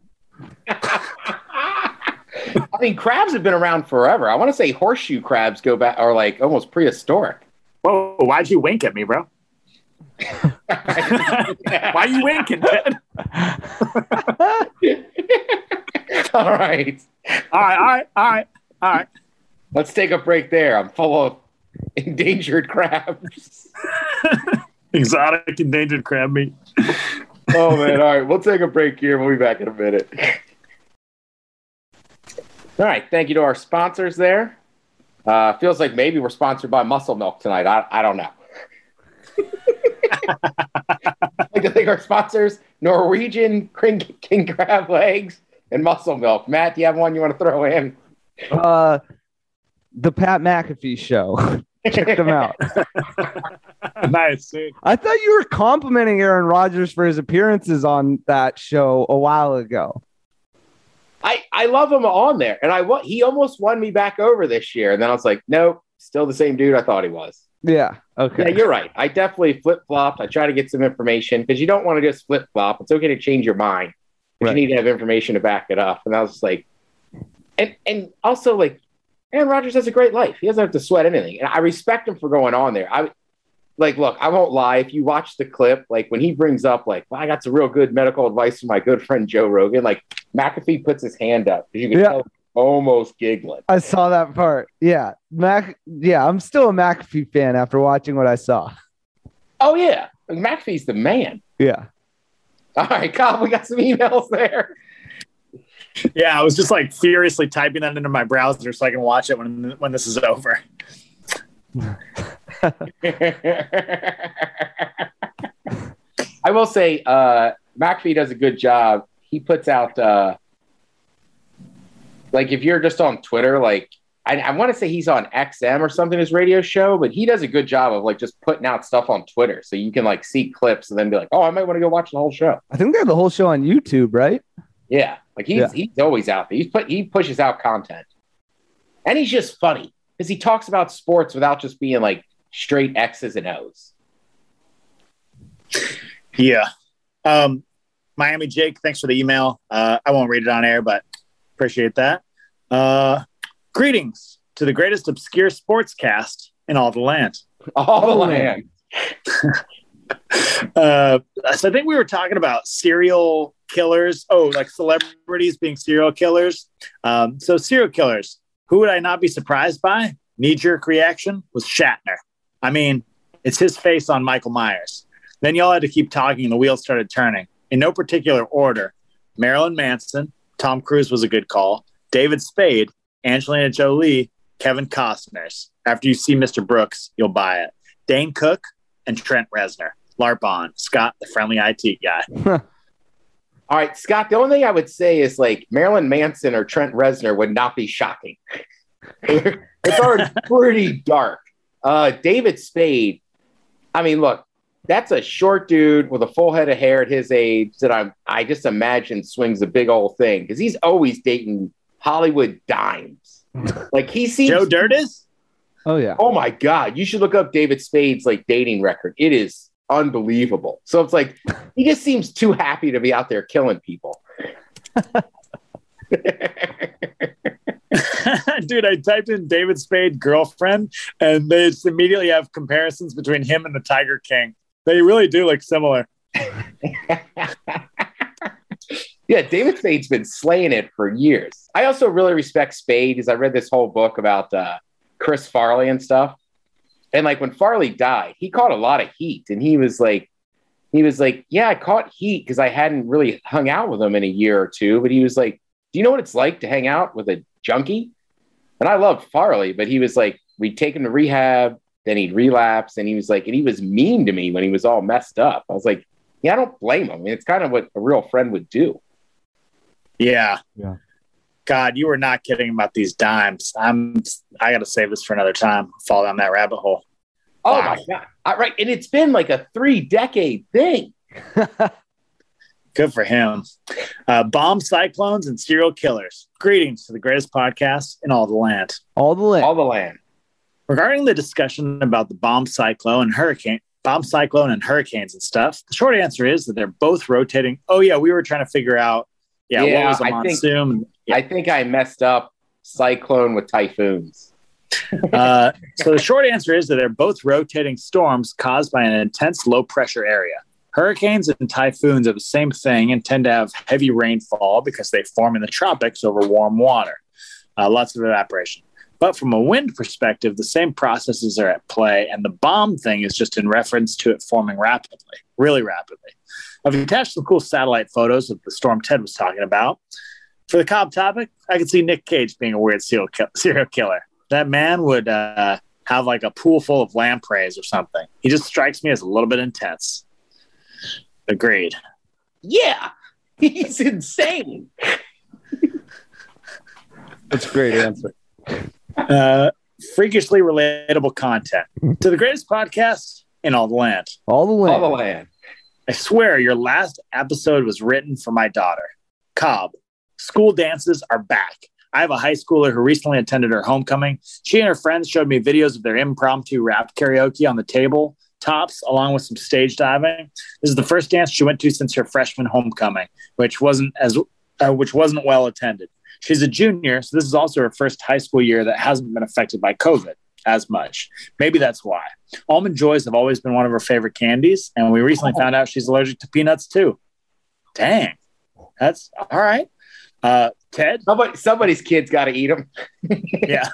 I mean, crabs have been around forever. I want to say horseshoe crabs go back, are like almost prehistoric. Whoa, why'd you wink at me, bro? Why are you winking, Ted? All right. Let's take a break there. I'm full of endangered crabs. Exotic endangered crab meat. Oh, man. All right. We'll take a break here. We'll be back in a minute. All right. Thank you to our sponsors there. Feels like maybe we're sponsored by Muscle Milk tonight. I don't know. I'd like to thank our sponsors, Norwegian King Crab Legs and Muscle Milk. Matt, do you have one you want to throw in? The Pat McAfee Show. Check them out. Nice. Dude. I thought you were complimenting Aaron Rodgers for his appearances on that show a while ago. I love him on there, and he almost won me back over this year, and then I was like, nope, still the same dude I thought he was. Yeah. Okay. Yeah, you're right. I definitely flip-flopped. I try to get some information because you don't want to just flip-flop. It's okay to change your mind, but you need to have information to back it up. And I was just like, and also like, Aaron Rodgers has a great life. He doesn't have to sweat anything, and I respect him for going on there. like, look, I won't lie. If you watch the clip, like when he brings up, like, well, I got some real good medical advice from my good friend Joe Rogan, like McAfee puts his hand up. You can tell he's almost giggling. I saw that part. Yeah. I'm still a McAfee fan after watching what I saw. Oh, yeah. McAfee's the man. Yeah. All right, Kyle, we got some emails there. Yeah, I was just like furiously typing that into my browser so I can watch it when this is over. I will say McAfee does a good job. He puts out like if you're just on Twitter, like I want to say he's on XM or something, his radio show, but he does a good job of like just putting out stuff on Twitter. So you can like see clips and then be like, oh, I might want to go watch the whole show. I think they have the whole show on YouTube, right? Yeah. Like he's always out there. He pushes out content. And he's just funny because he talks about sports without just being like straight X's and O's. Yeah. Miami Jake, thanks for the email. I won't read it on air, but appreciate that. Greetings to the greatest obscure sportscast in all the land. All the land. So I think we were talking about serial killers. Oh, like celebrities being serial killers. So serial killers, who would I not be surprised by? Knee-jerk reaction was Shatner. I mean, it's his face on Michael Myers. Then y'all had to keep talking and the wheels started turning. In no particular order, Marilyn Manson, Tom Cruise was a good call, David Spade, Angelina Jolie, Kevin Costner's. After you see Mr. Brooks, you'll buy it. Dane Cook and Trent Reznor. Larbon, Scott, the friendly IT guy. All right, Scott, the only thing I would say is like Marilyn Manson or Trent Reznor would not be shocking. It's already pretty dark. David Spade, I mean, look, that's a short dude with a full head of hair at his age that I just imagine swings a big old thing because he's always dating Hollywood dimes. Like he seems Joe Dirt is? Oh yeah. Oh my God. You should look up David Spade's like dating record. It is unbelievable. So it's like he just seems too happy to be out there killing people. Dude, I typed in David Spade girlfriend and they just immediately have comparisons between him and the Tiger King. They really do look similar. Yeah, David Spade's been slaying it for years. I also really respect Spade because I read this whole book about Chris Farley and stuff. And like when Farley died, he caught a lot of heat. And he was like, yeah, I caught heat because I hadn't really hung out with him in a year or two. But he was like, do you know what it's like to hang out with a junkie? And I loved Farley, but he was like, we'd take him to rehab, then he'd relapse. And he was like, and he was mean to me when he was all messed up. I was like, yeah, I don't blame him. I mean, it's kind of what a real friend would do. Yeah. God, you were not kidding about these dimes. I got to save this for another time. Fall down that rabbit hole. Oh wow. My God. Right. And it's been like a 3-decade thing. Good for him. Bomb cyclones and serial killers. Greetings to the greatest podcast in all the land. All the land. Regarding the discussion about the bomb cyclone and hurricanes and stuff, the short answer is that they're both rotating. Oh yeah, we were trying to figure out. Yeah, what was a monsoon? I think I messed up cyclone with typhoons. So the short answer is that they're both rotating storms caused by an intense low pressure area. Hurricanes and typhoons are the same thing and tend to have heavy rainfall because they form in the tropics over warm water. Lots of evaporation. But from a wind perspective, the same processes are at play, and the bomb thing is just in reference to it forming rapidly, really rapidly. I've attached some cool satellite photos of the storm Ted was talking about. For the Cobb topic, I could see Nick Cage being a weird serial killer. That man would have like a pool full of lampreys or something. He just strikes me as a little bit intense. Agreed. Yeah, he's insane. That's a great answer. Freakishly relatable content to the greatest podcast in all the land. All the land. I swear your last episode was written for my daughter. Cobb, school dances are back. I have a high schooler who recently attended her homecoming. She and her friends showed me videos of their impromptu rap karaoke on the table tops, along with some stage diving. This is the first dance she went to since her freshman homecoming, which wasn't well attended. She's a junior, so this is also her first high school year that hasn't been affected by COVID. as much. Maybe that's why. Almond Joys have always been one of her favorite candies, and we recently found out she's allergic to peanuts too. Dang. That's all right. Ted? Somebody's kid's got to eat them. Yeah.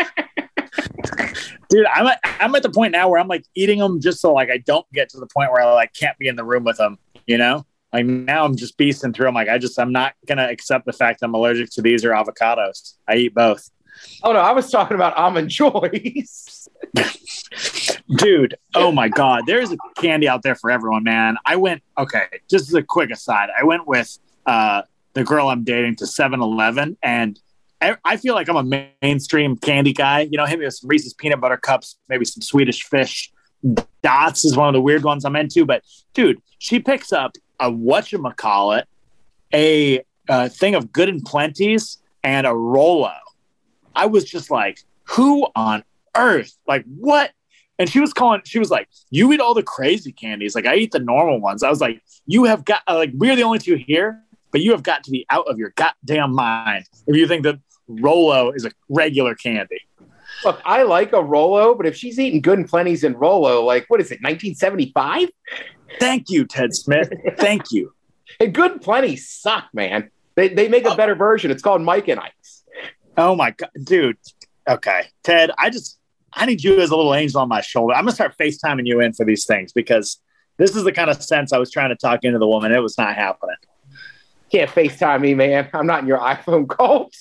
Dude, I'm at the point now where I'm like eating them just so like I don't get to the point where I like can't be in the room with them, you know? Like now I'm just beasting through. I'm like, I'm not going to accept the fact I'm allergic to these or avocados. I eat both. Oh no, I was talking about Almond Joys. Dude, oh my God. There's a candy out there for everyone, man. Just as a quick aside, I went with the girl I'm dating to 7-Eleven, and I feel like I'm a mainstream candy guy. You know, hit me with some Reese's peanut butter cups, maybe some Swedish fish. Dots is one of the weird ones I'm into. But, dude, she picks up a whatchamacallit, a thing of Good and Plenty's, and a Rolo. I was just like, who on earth? Like, what? And she was like, you eat all the crazy candies. Like, I eat the normal ones. I was like, you have got, like, we're the only two here, but you have got to be out of your goddamn mind if you think that Rolo is a regular candy. Look, I like a Rolo, but if she's eating Good and Plenty's and Rolo, like, what is it, 1975? Thank you, Ted Smith. Thank you. And Good and Plenty suck, man. They make a better version. It's called Mike and Ike's. Oh, my God. Dude. Okay. Ted, I need you as a little angel on my shoulder. I'm going to start FaceTiming you in for these things because this is the kind of sense I was trying to talk into the woman. It was not happening. Can't FaceTime me, man. I'm not in your iPhone calls.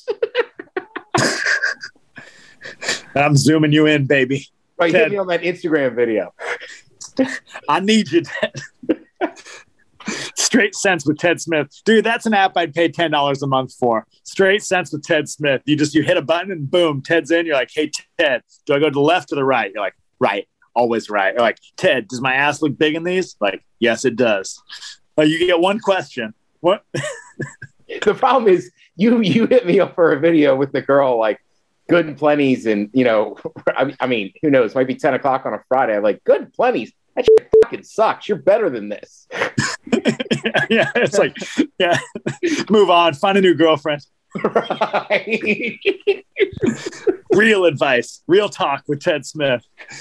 I'm zooming you in, baby. Right, Ted, hit me on that Instagram video. I need you, Ted. Straight Sense with Ted Smith. Dude, that's an app I'd pay $10 a month for. Straight Sense with Ted Smith. You hit a button and boom, Ted's in. You're like, hey, Ted, do I go to the left or the right? You're like, right. Always right. You're like, Ted, does my ass look big in these? Like, yes, it does. You get one question. What? The problem is you hit me up for a video with the girl, like, Good and Plenty's, and, you know, I mean, who knows? Might be 10 o'clock on a Friday. I'm like, Good and Plenty's? That shit fucking sucks. You're better than this. Yeah, it's like, yeah, move on. Find a new girlfriend. Right. Real advice. Real talk with Ted Smith.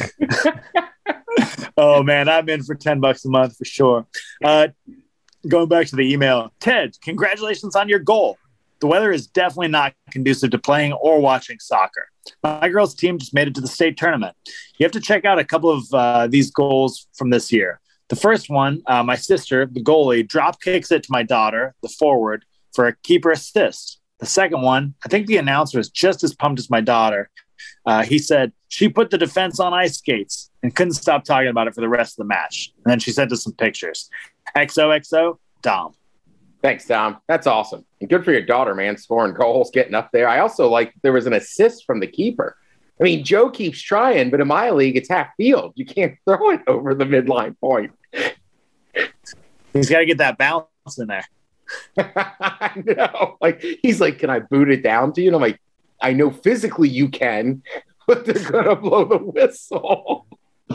Oh, man, I'm in for $10 a month for sure. Going back to the email. Ted, congratulations on your goal. The weather is definitely not conducive to playing or watching soccer. My girls' team just made it to the state tournament. You have to check out a couple of these goals from this year. The first one, my sister, the goalie, drop kicks it to my daughter, the forward, for a keeper assist. The second one, I think the announcer is just as pumped as my daughter. He said she put the defense on ice skates and couldn't stop talking about it for the rest of the match. And then she sent us some pictures. XOXO, Dom. Thanks, Dom. That's awesome. And good for your daughter, man, scoring goals, getting up there. I also like there was an assist from the keeper. I mean, Joe keeps trying, but in my league, it's half field. You can't throw it over the midline point. He's got to get that balance in there. I know. Like, he's like, can I boot it down to you? And I'm like, I know physically you can, but they're going to blow the whistle.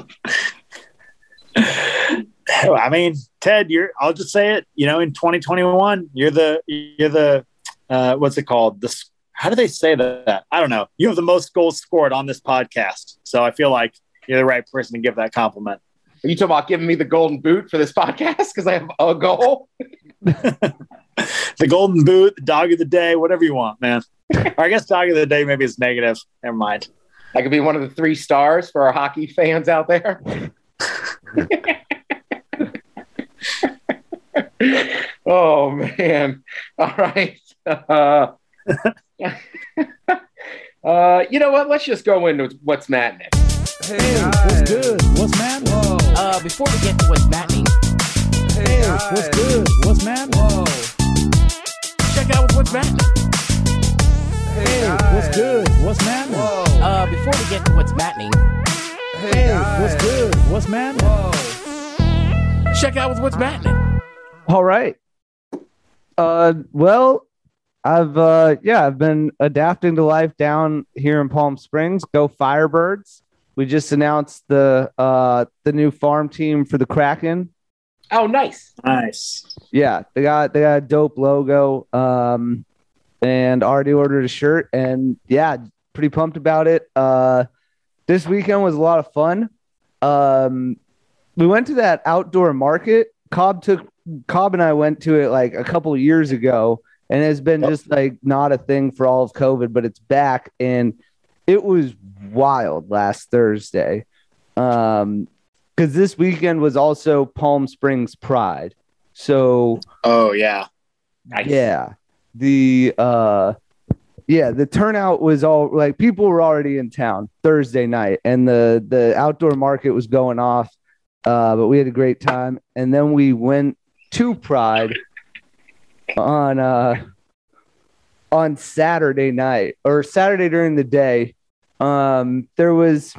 I mean, Ted, I'll just say it, you know, in 2021, you're the what's it called? How do they say that? I don't know. You have the most goals scored on this podcast. So I feel like you're the right person to give that compliment. Are you talking about giving me the golden boot for this podcast because I have a goal? The golden boot, the dog of the day, whatever you want, man. Or I guess dog of the day maybe is negative. Never mind. I could be one of the 3 stars for our hockey fans out there. Oh, man. All right. You know what? Let's just go into what's mattening. Hey, what's good? What's mattening? Before we get to what's mattening, Hey, what's good? What's mattening? check out what's mattening. Hey, what's good? What's mattening? Before we get to what's mattening, Hey, what's good? What's mattening? check out what's mattening. All right. Well, I've been adapting to life down here in Palm Springs. Go Firebirds. We just announced the new farm team for the Kraken. Oh, nice. Nice. Yeah, they got a dope logo. And already ordered a shirt, and yeah, pretty pumped about it. this weekend was a lot of fun. We went to that outdoor market. Cobb and I went to it like a couple of years ago, and it's been just like not a thing for all of COVID, but it's back, and it was wild last Thursday. Because this weekend was also Palm Springs Pride. So nice. The turnout was all like people were already in town Thursday night, and the outdoor market was going off. But we had a great time, and then we went to Pride on Saturday night or Saturday during the day. It was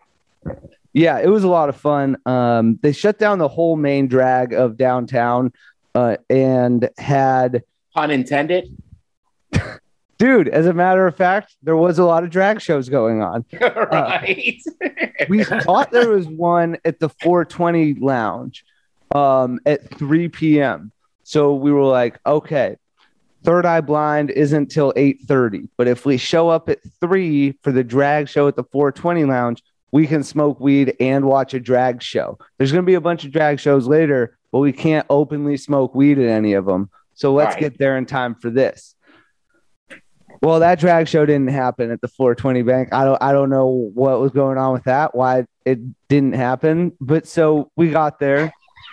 a lot of fun. They shut down the whole main drag of downtown, and had pun intended. Dude, as a matter of fact, there was a lot of drag shows going on. Right. We thought there was one at the 420 Lounge at 3 p.m. So we were like, okay, Third Eye Blind isn't till 8:30. But if we show up at 3 for the drag show at the 420 Lounge, we can smoke weed and watch a drag show. There's going to be a bunch of drag shows later, but we can't openly smoke weed at any of them. So let's get there in time for this. Well, that drag show didn't happen at the 420 Bank. I don't know what was going on with that, why it didn't happen. But so we got there.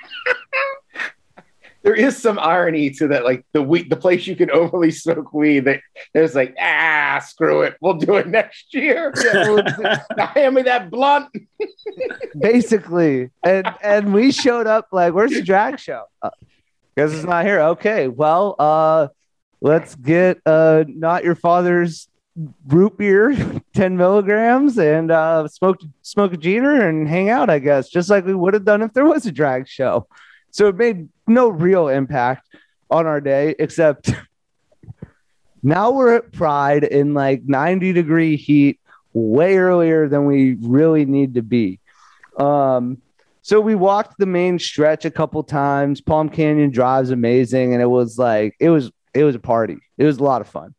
There is some irony to that, like the place you can overly smoke weed. That there's like, screw it, we'll do it next year. Now hand me that blunt. Basically, and we showed up like, where's the drag show? Because it's not here. Okay, well, let's get Not Your Father's root beer, 10 milligrams, and smoke a jeter and hang out, I guess, just like we would have done if there was a drag show. So it made no real impact on our day, except now we're at Pride in like 90-degree heat, way earlier than we really need to be. So we walked the main stretch a couple times. Palm Canyon Drive's amazing, and it was a party. It was a lot of fun.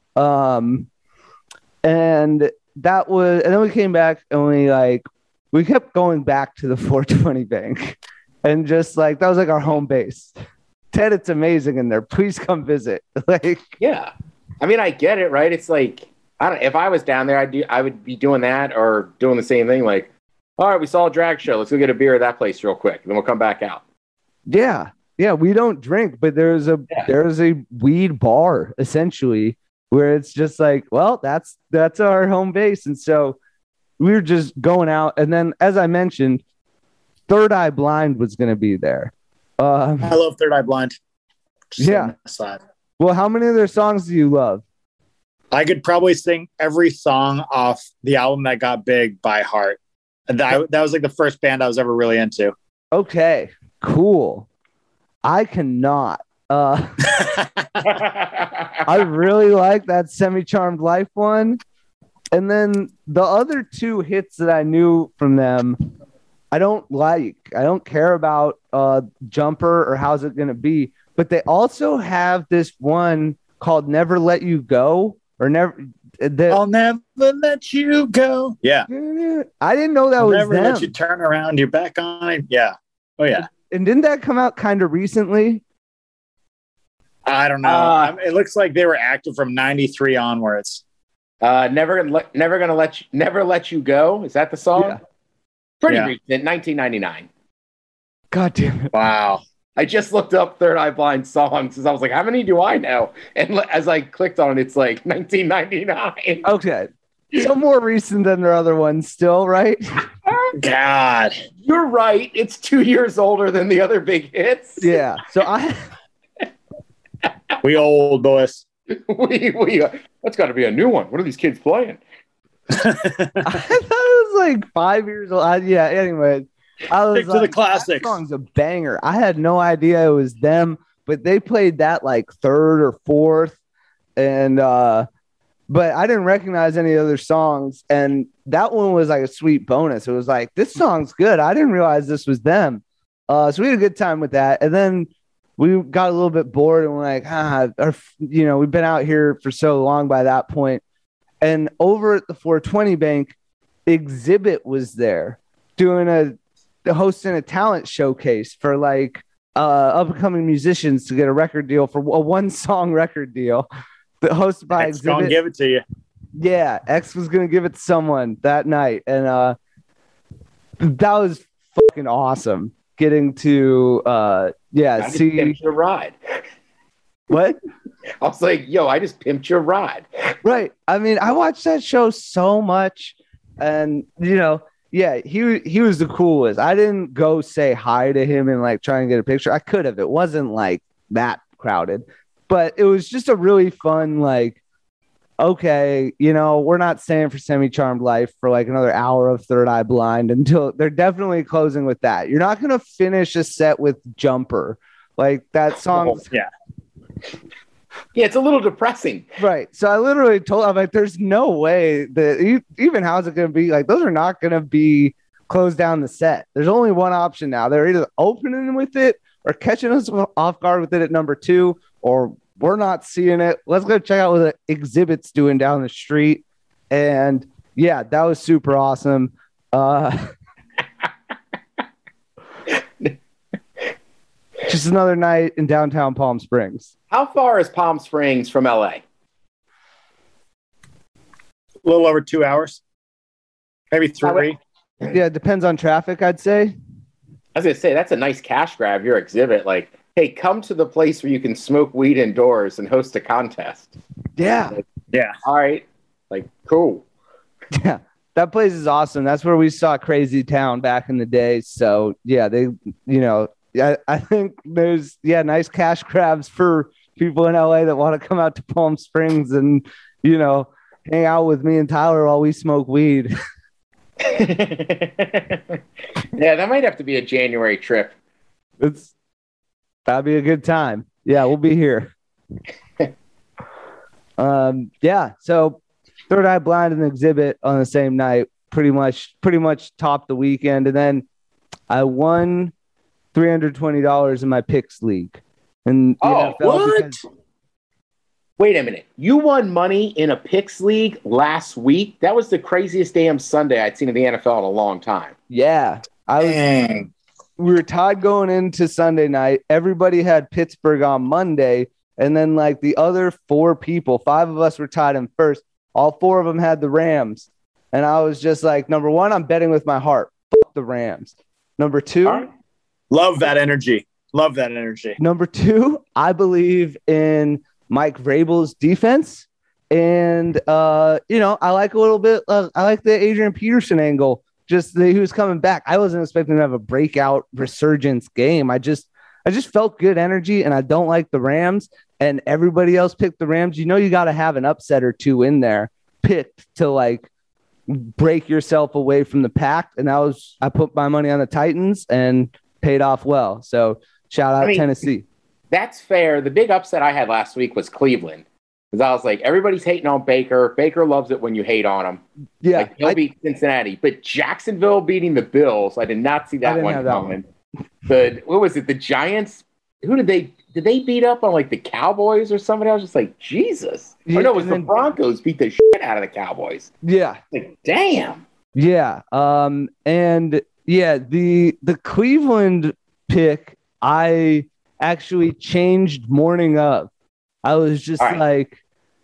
And then we came back and we kept going back to the 420 Bank, and just like, that was like our home base. Ted, it's amazing in there. Please come visit. Yeah. I mean, I get it, right? It's like, if I was down there, I would be doing that or doing the same thing. Like, all right, we saw a drag show. Let's go get a beer at that place real quick. And then we'll come back out. Yeah. Yeah, we don't drink, but there's a weed bar essentially where it's just like, well, that's our home base. And so we were just going out. And then, as I mentioned, Third Eye Blind was going to be there. I love Third Eye Blind. Well, how many of their songs do you love? I could probably sing every song off the album that got big by heart. That was like the first band I was ever really into. Okay, cool. I cannot. I really like that Semi-Charmed Life one. And then the other two hits that I knew from them, I don't care about Jumper or How's It Gonna Be, but they also have this one called Never Let You Go, or I'll never let you go. Yeah. I didn't know that was never them. Let you turn around your back on it. Yeah. Oh yeah. And didn't that come out kind of recently? I don't know. It looks like they were active from 93 onwards. Never gonna let you go. Is that the song? Yeah. Pretty recent, 1999. God damn it! Wow. I just looked up Third Eye Blind songs because I was like, how many do I know? And as I clicked on it, it's like 1999. Okay, so more recent than their other ones, still, right? God, you're right. It's 2 years older than the other big hits. Yeah. So we old boys. That's got to be a new one. What are these kids playing? I thought it was like 5 years old. Anyway, I was Stick to the classics. That song's a banger. I had no idea it was them, but they played that like third or fourth, and but I didn't recognize any other songs, and that one was like a sweet bonus. It was like, this song's good. I didn't realize this was them. So we had a good time with that, and then we got a little bit bored, and we're like, we've been out here for so long by that point. And over at the 420 Bank, Exhibit was there doing hosting a talent showcase for like upcoming musicians to get a record deal for a 1-song record deal. Hosted by X gonna Exhibit. give it to you. Yeah, X was gonna give it to someone that night, and that was fucking awesome. Getting to I just see pimped your ride. what? I was like, yo, I just pimped your ride. Right. I mean, I watched that show so much, and he was the coolest. I didn't go say hi to him and like try and get a picture. I could have. It wasn't like that crowded, but it was just a really fun like. Okay, we're not staying for Semi-Charmed Life for like another hour of Third Eye Blind until they're definitely closing with that. You're not going to finish a set with Jumper. Like that song. Yeah. Yeah, it's a little depressing. Right. So I literally I'm like, there's no way that even how's it going to be? Like, those are not going to be closed down the set. There's only one option now. They're either opening with it or catching us off guard with it at number 2, or we're not seeing it. Let's go check out what the Exhibit's doing down the street. And yeah, that was super awesome. Just another night in downtown Palm Springs. How far is Palm Springs from LA? A little over 2 hours, maybe 3. Yeah, it depends on traffic, I'd say. I was going to say, that's a nice cash grab, your Exhibit. Like, hey, come to the place where you can smoke weed indoors and host a contest. Yeah. Yeah. All right. Like, cool. Yeah. That place is awesome. That's where we saw Crazy Town back in the day. So, yeah, I think there's, nice cash grabs for people in LA that want to come out to Palm Springs and, hang out with me and Tyler while we smoke weed. Yeah, that might have to be a January trip. That'd be a good time. Yeah, we'll be here. So Third Eye Blind and Exhibit on the same night pretty much topped the weekend. And then I won $320 in my picks league. And what? Wait a minute. You won money in a picks league last week? That was the craziest damn Sunday I'd seen in the NFL in a long time. Yeah. We were tied going into Sunday night. Everybody had Pittsburgh on Monday. And then like the other 4 people, 5 of us were tied in first. All 4 of them had the Rams. And I was just like, number 1, I'm betting with my heart. Fuck the Rams. Number 2. Right. Love that energy. Number 2, I believe in Mike Vrabel's defense. And, I like a little bit. I like the Adrian Peterson angle. Just that he was coming back. I wasn't expecting to have a breakout resurgence game. I just felt good energy, and I don't like the Rams. And everybody else picked the Rams. You got to have an upset or 2 in there picked to like break yourself away from the pack. And I put my money on the Titans and paid off well. So shout out Tennessee. That's fair. The big upset I had last week was Cleveland. Because I was like, everybody's hating on Baker. Baker loves it when you hate on him. Yeah. Like, he'll beat Cincinnati. But Jacksonville beating the Bills, I did not see that one coming. But what was it? The Giants? Who did they beat up on, like the Cowboys or somebody? I was just like, Jesus. Yeah, no, it was the Broncos beat the shit out of the Cowboys. Yeah. Like, damn. Yeah. And yeah, the Cleveland pick, I actually changed morning of. I was just like,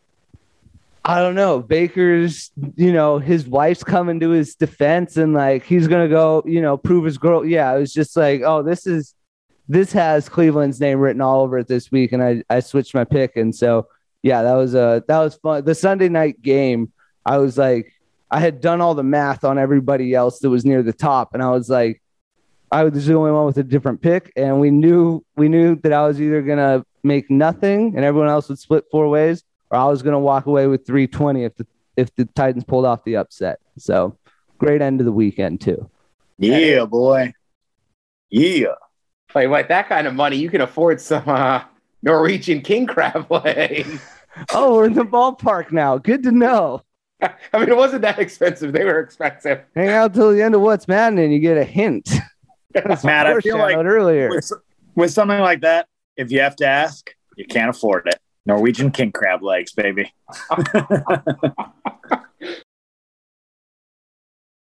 I don't know. Baker's, his wife's coming to his defense and like he's gonna go, prove his girl. Yeah, I was just like, oh, this has Cleveland's name written all over it this week, and I switched my pick, and so yeah, that was fun. The Sunday night game, I was like, I had done all the math on everybody else that was near the top, and I was like, I was the only one with a different pick, and we knew that I was either gonna make nothing and everyone else would split 4 ways, or I was gonna walk away with 320 if the Titans pulled off the upset. So great end of the weekend too. Yeah, boy. Yeah. Like, what, that kind of money, you can afford some Norwegian king crab leg. Oh, we're in the ballpark now. Good to know. I mean, it wasn't that expensive. They were expensive. Hang out till the end of What's Maddening, you get a hint. Matt, I feel like earlier with something like that, if you have to ask, you can't afford it. Norwegian king crab legs, baby.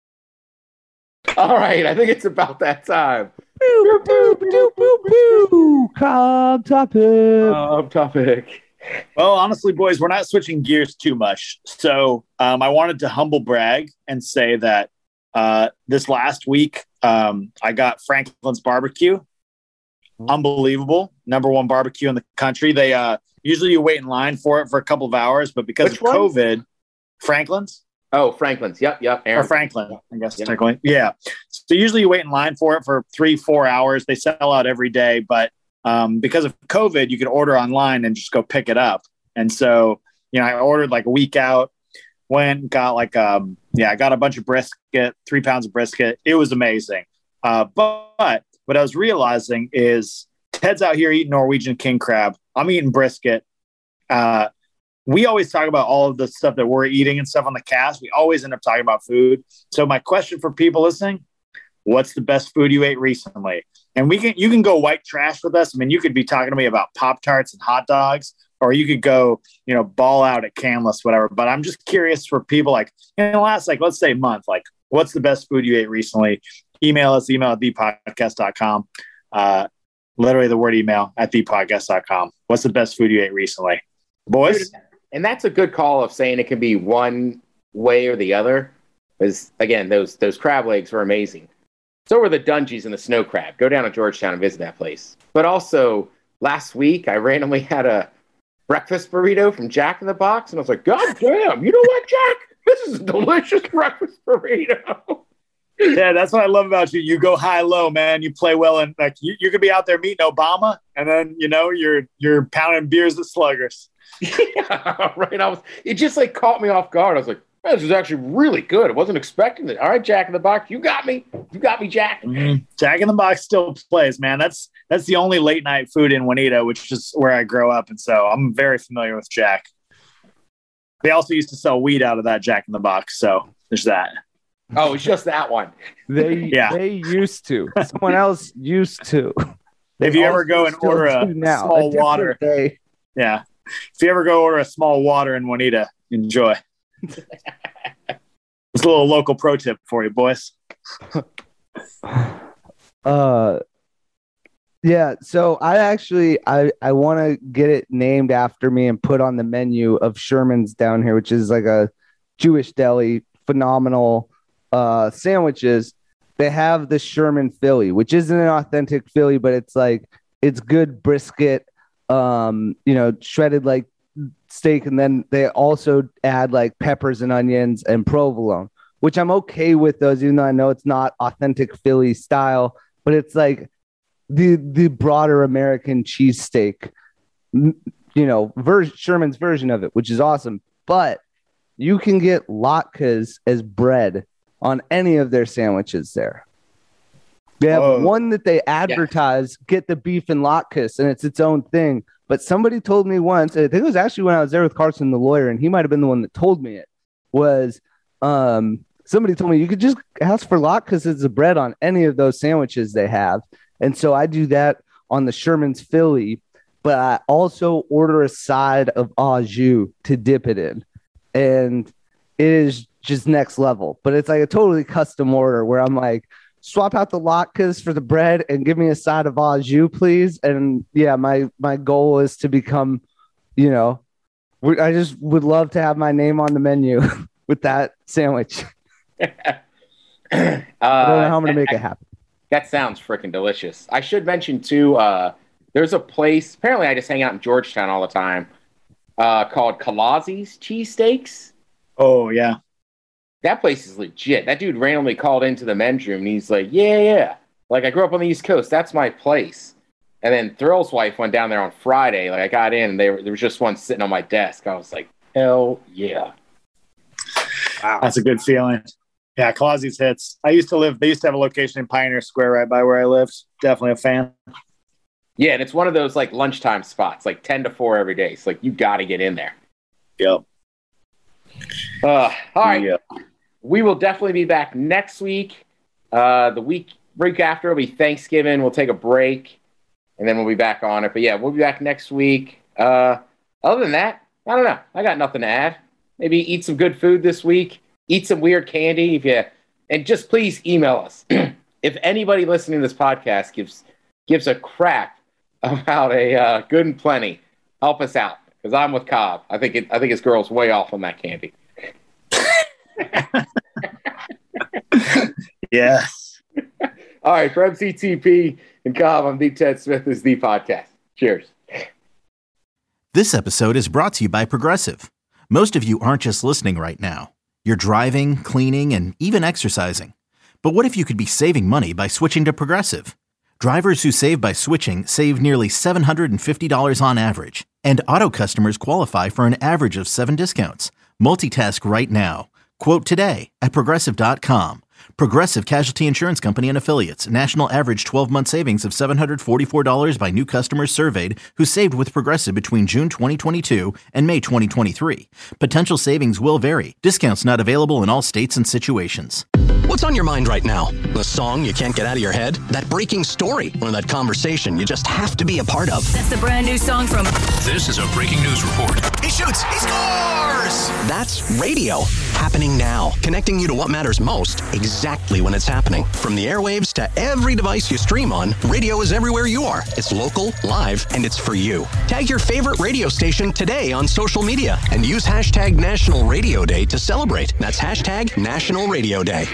All right, I think it's about that time. Topic. Well, honestly, boys, we're not switching gears too much. So I wanted to humble brag and say that this last week, I got Franklin's Barbecue. Unbelievable. #1 barbecue in the country. They usually you wait in line for it for a couple of hours, but because of COVID, Franklin's. Oh, Franklin's. Yep. Or Franklin, I guess, technically. Yeah. So usually you wait in line for it for 3-4 hours. They sell out every day, but because of COVID, you could order online and just go pick it up. And so, I ordered like a week out, went, got I got a bunch of brisket, 3 pounds of brisket. It was amazing. But what I was realizing is Ted's out here eating Norwegian king crab. I'm eating brisket. We always talk about all of the stuff that we're eating and stuff on the cast. We always end up talking about food. So my question for people listening, what's the best food you ate recently? And you can go white trash with us. I mean, you could be talking to me about Pop-Tarts and hot dogs, or you could go, ball out at Canlis, whatever. But I'm just curious for people like in the last, let's say month, what's the best food you ate recently? Email at thepodcast.com. Literally the word email at thepodcast.com. What's the best food you ate recently? Boys? And that's a good call of saying it can be one way or the other. Because, again, those crab legs were amazing. So were the Dungies and the snow crab. Go down to Georgetown and visit that place. But also, last week, I randomly had a breakfast burrito from Jack in the Box. And I was like, God damn, you know what, Jack? This is a delicious breakfast burrito. Yeah, that's what I love about you. You go high-low, man. You play well. And you could be out there meeting Obama. And then, you're pounding beers at Sluggers. Yeah, right. It just caught me off guard. I was like, man, this is actually really good. I wasn't expecting it. All right, Jack in the Box, you got me. You got me, Jack. Mm-hmm. Jack in the Box still plays, man. That's the only late night food in Juanita, which is where I grew up, and so I'm very familiar with Jack. They also used to sell weed out of that Jack in the Box, so there's that. Oh, it's just that one. They used to. Someone else used to. If you ever go and order a small water, yeah. If you ever go order a small water in Juanita, enjoy. It's a little local pro tip for you, boys. Yeah, so I want to get it named after me and put on the menu of Sherman's down here, which is like a Jewish deli, phenomenal sandwiches. They have the Sherman Philly, which isn't an authentic Philly, but it's good brisket, shredded steak, and then they also add peppers and onions and provolone, which I'm okay with those, even though I know it's not authentic Philly style, but it's the broader American cheesesteak, Sherman's version of it, which is awesome. But you can get latkes as bread on any of their sandwiches there. They have one that they advertise, get the beef and latkes, and it's its own thing. But somebody told me once, I think it was actually when I was there with Carson the lawyer, and he might have been the one that told me it, was somebody told me you could just ask for latkes as a bread on any of those sandwiches they have. And so I do that on the Sherman's Philly, but I also order a side of au jus to dip it in. And it is just next level. But it's a totally custom order where I'm swap out the latkes for the bread and give me a side of au jus, please. And yeah, my goal is to become, I just would love to have my name on the menu with that sandwich. I don't know how I'm going to make it happen. That sounds freaking delicious. I should mention, too, there's a place, apparently I just hang out in Georgetown all the time, called Kalazzi's Cheesesteaks. Oh, yeah. That place is legit. That dude randomly called into the men's room, and he's like, yeah. I grew up on the East Coast. That's my place. And then Thrill's wife went down there on Friday. I got in, and there was just one sitting on my desk. I was like, hell yeah. Wow. That's a good feeling. Yeah, Kalazzi's hits. They used to have a location in Pioneer Square right by where I lived. Definitely a fan. Yeah, and it's one of those lunchtime spots, 10 to 4 every day. So you got to get in there. Yep. All right. Yep. We will definitely be back next week. The week after will be Thanksgiving. We'll take a break, and then we'll be back on it. But yeah, we'll be back next week. Other than that, I don't know. I got nothing to add. Maybe eat some good food this week. Eat some weird candy. And just please email us. If anybody listening to this podcast gives a crap about a Good and Plenty, help us out, because I'm with Cobb. I think his girl's way off on that candy. Yes. All right, for MCTP and Cobb, I'm Deep Ted Smith. This is the podcast. Cheers. This episode is brought to you by Progressive. Most of you aren't just listening right now. You're driving, cleaning, and even exercising. But what if you could be saving money by switching to Progressive? Drivers who save by switching save nearly $750 on average. And auto customers qualify for an average of 7 discounts. Multitask right now. Quote today at Progressive.com. Progressive Casualty Insurance Company and Affiliates. National average 12-month savings of $744 by new customers surveyed who saved with Progressive between June 2022 and May 2023. Potential savings will vary. Discounts not available in all states and situations. What's on your mind right now? The song you can't get out of your head? That breaking story? Or that conversation you just have to be a part of? That's the brand new song from... This is a breaking news report. He shoots! He scores! That's radio. Happening now. Connecting you to what matters most, exactly when it's happening. From the airwaves to every device you stream on, radio is everywhere you are. It's local, live, and it's for you. Tag your favorite radio station today on social media and use hashtag National Radio Day to celebrate. That's hashtag National Radio Day.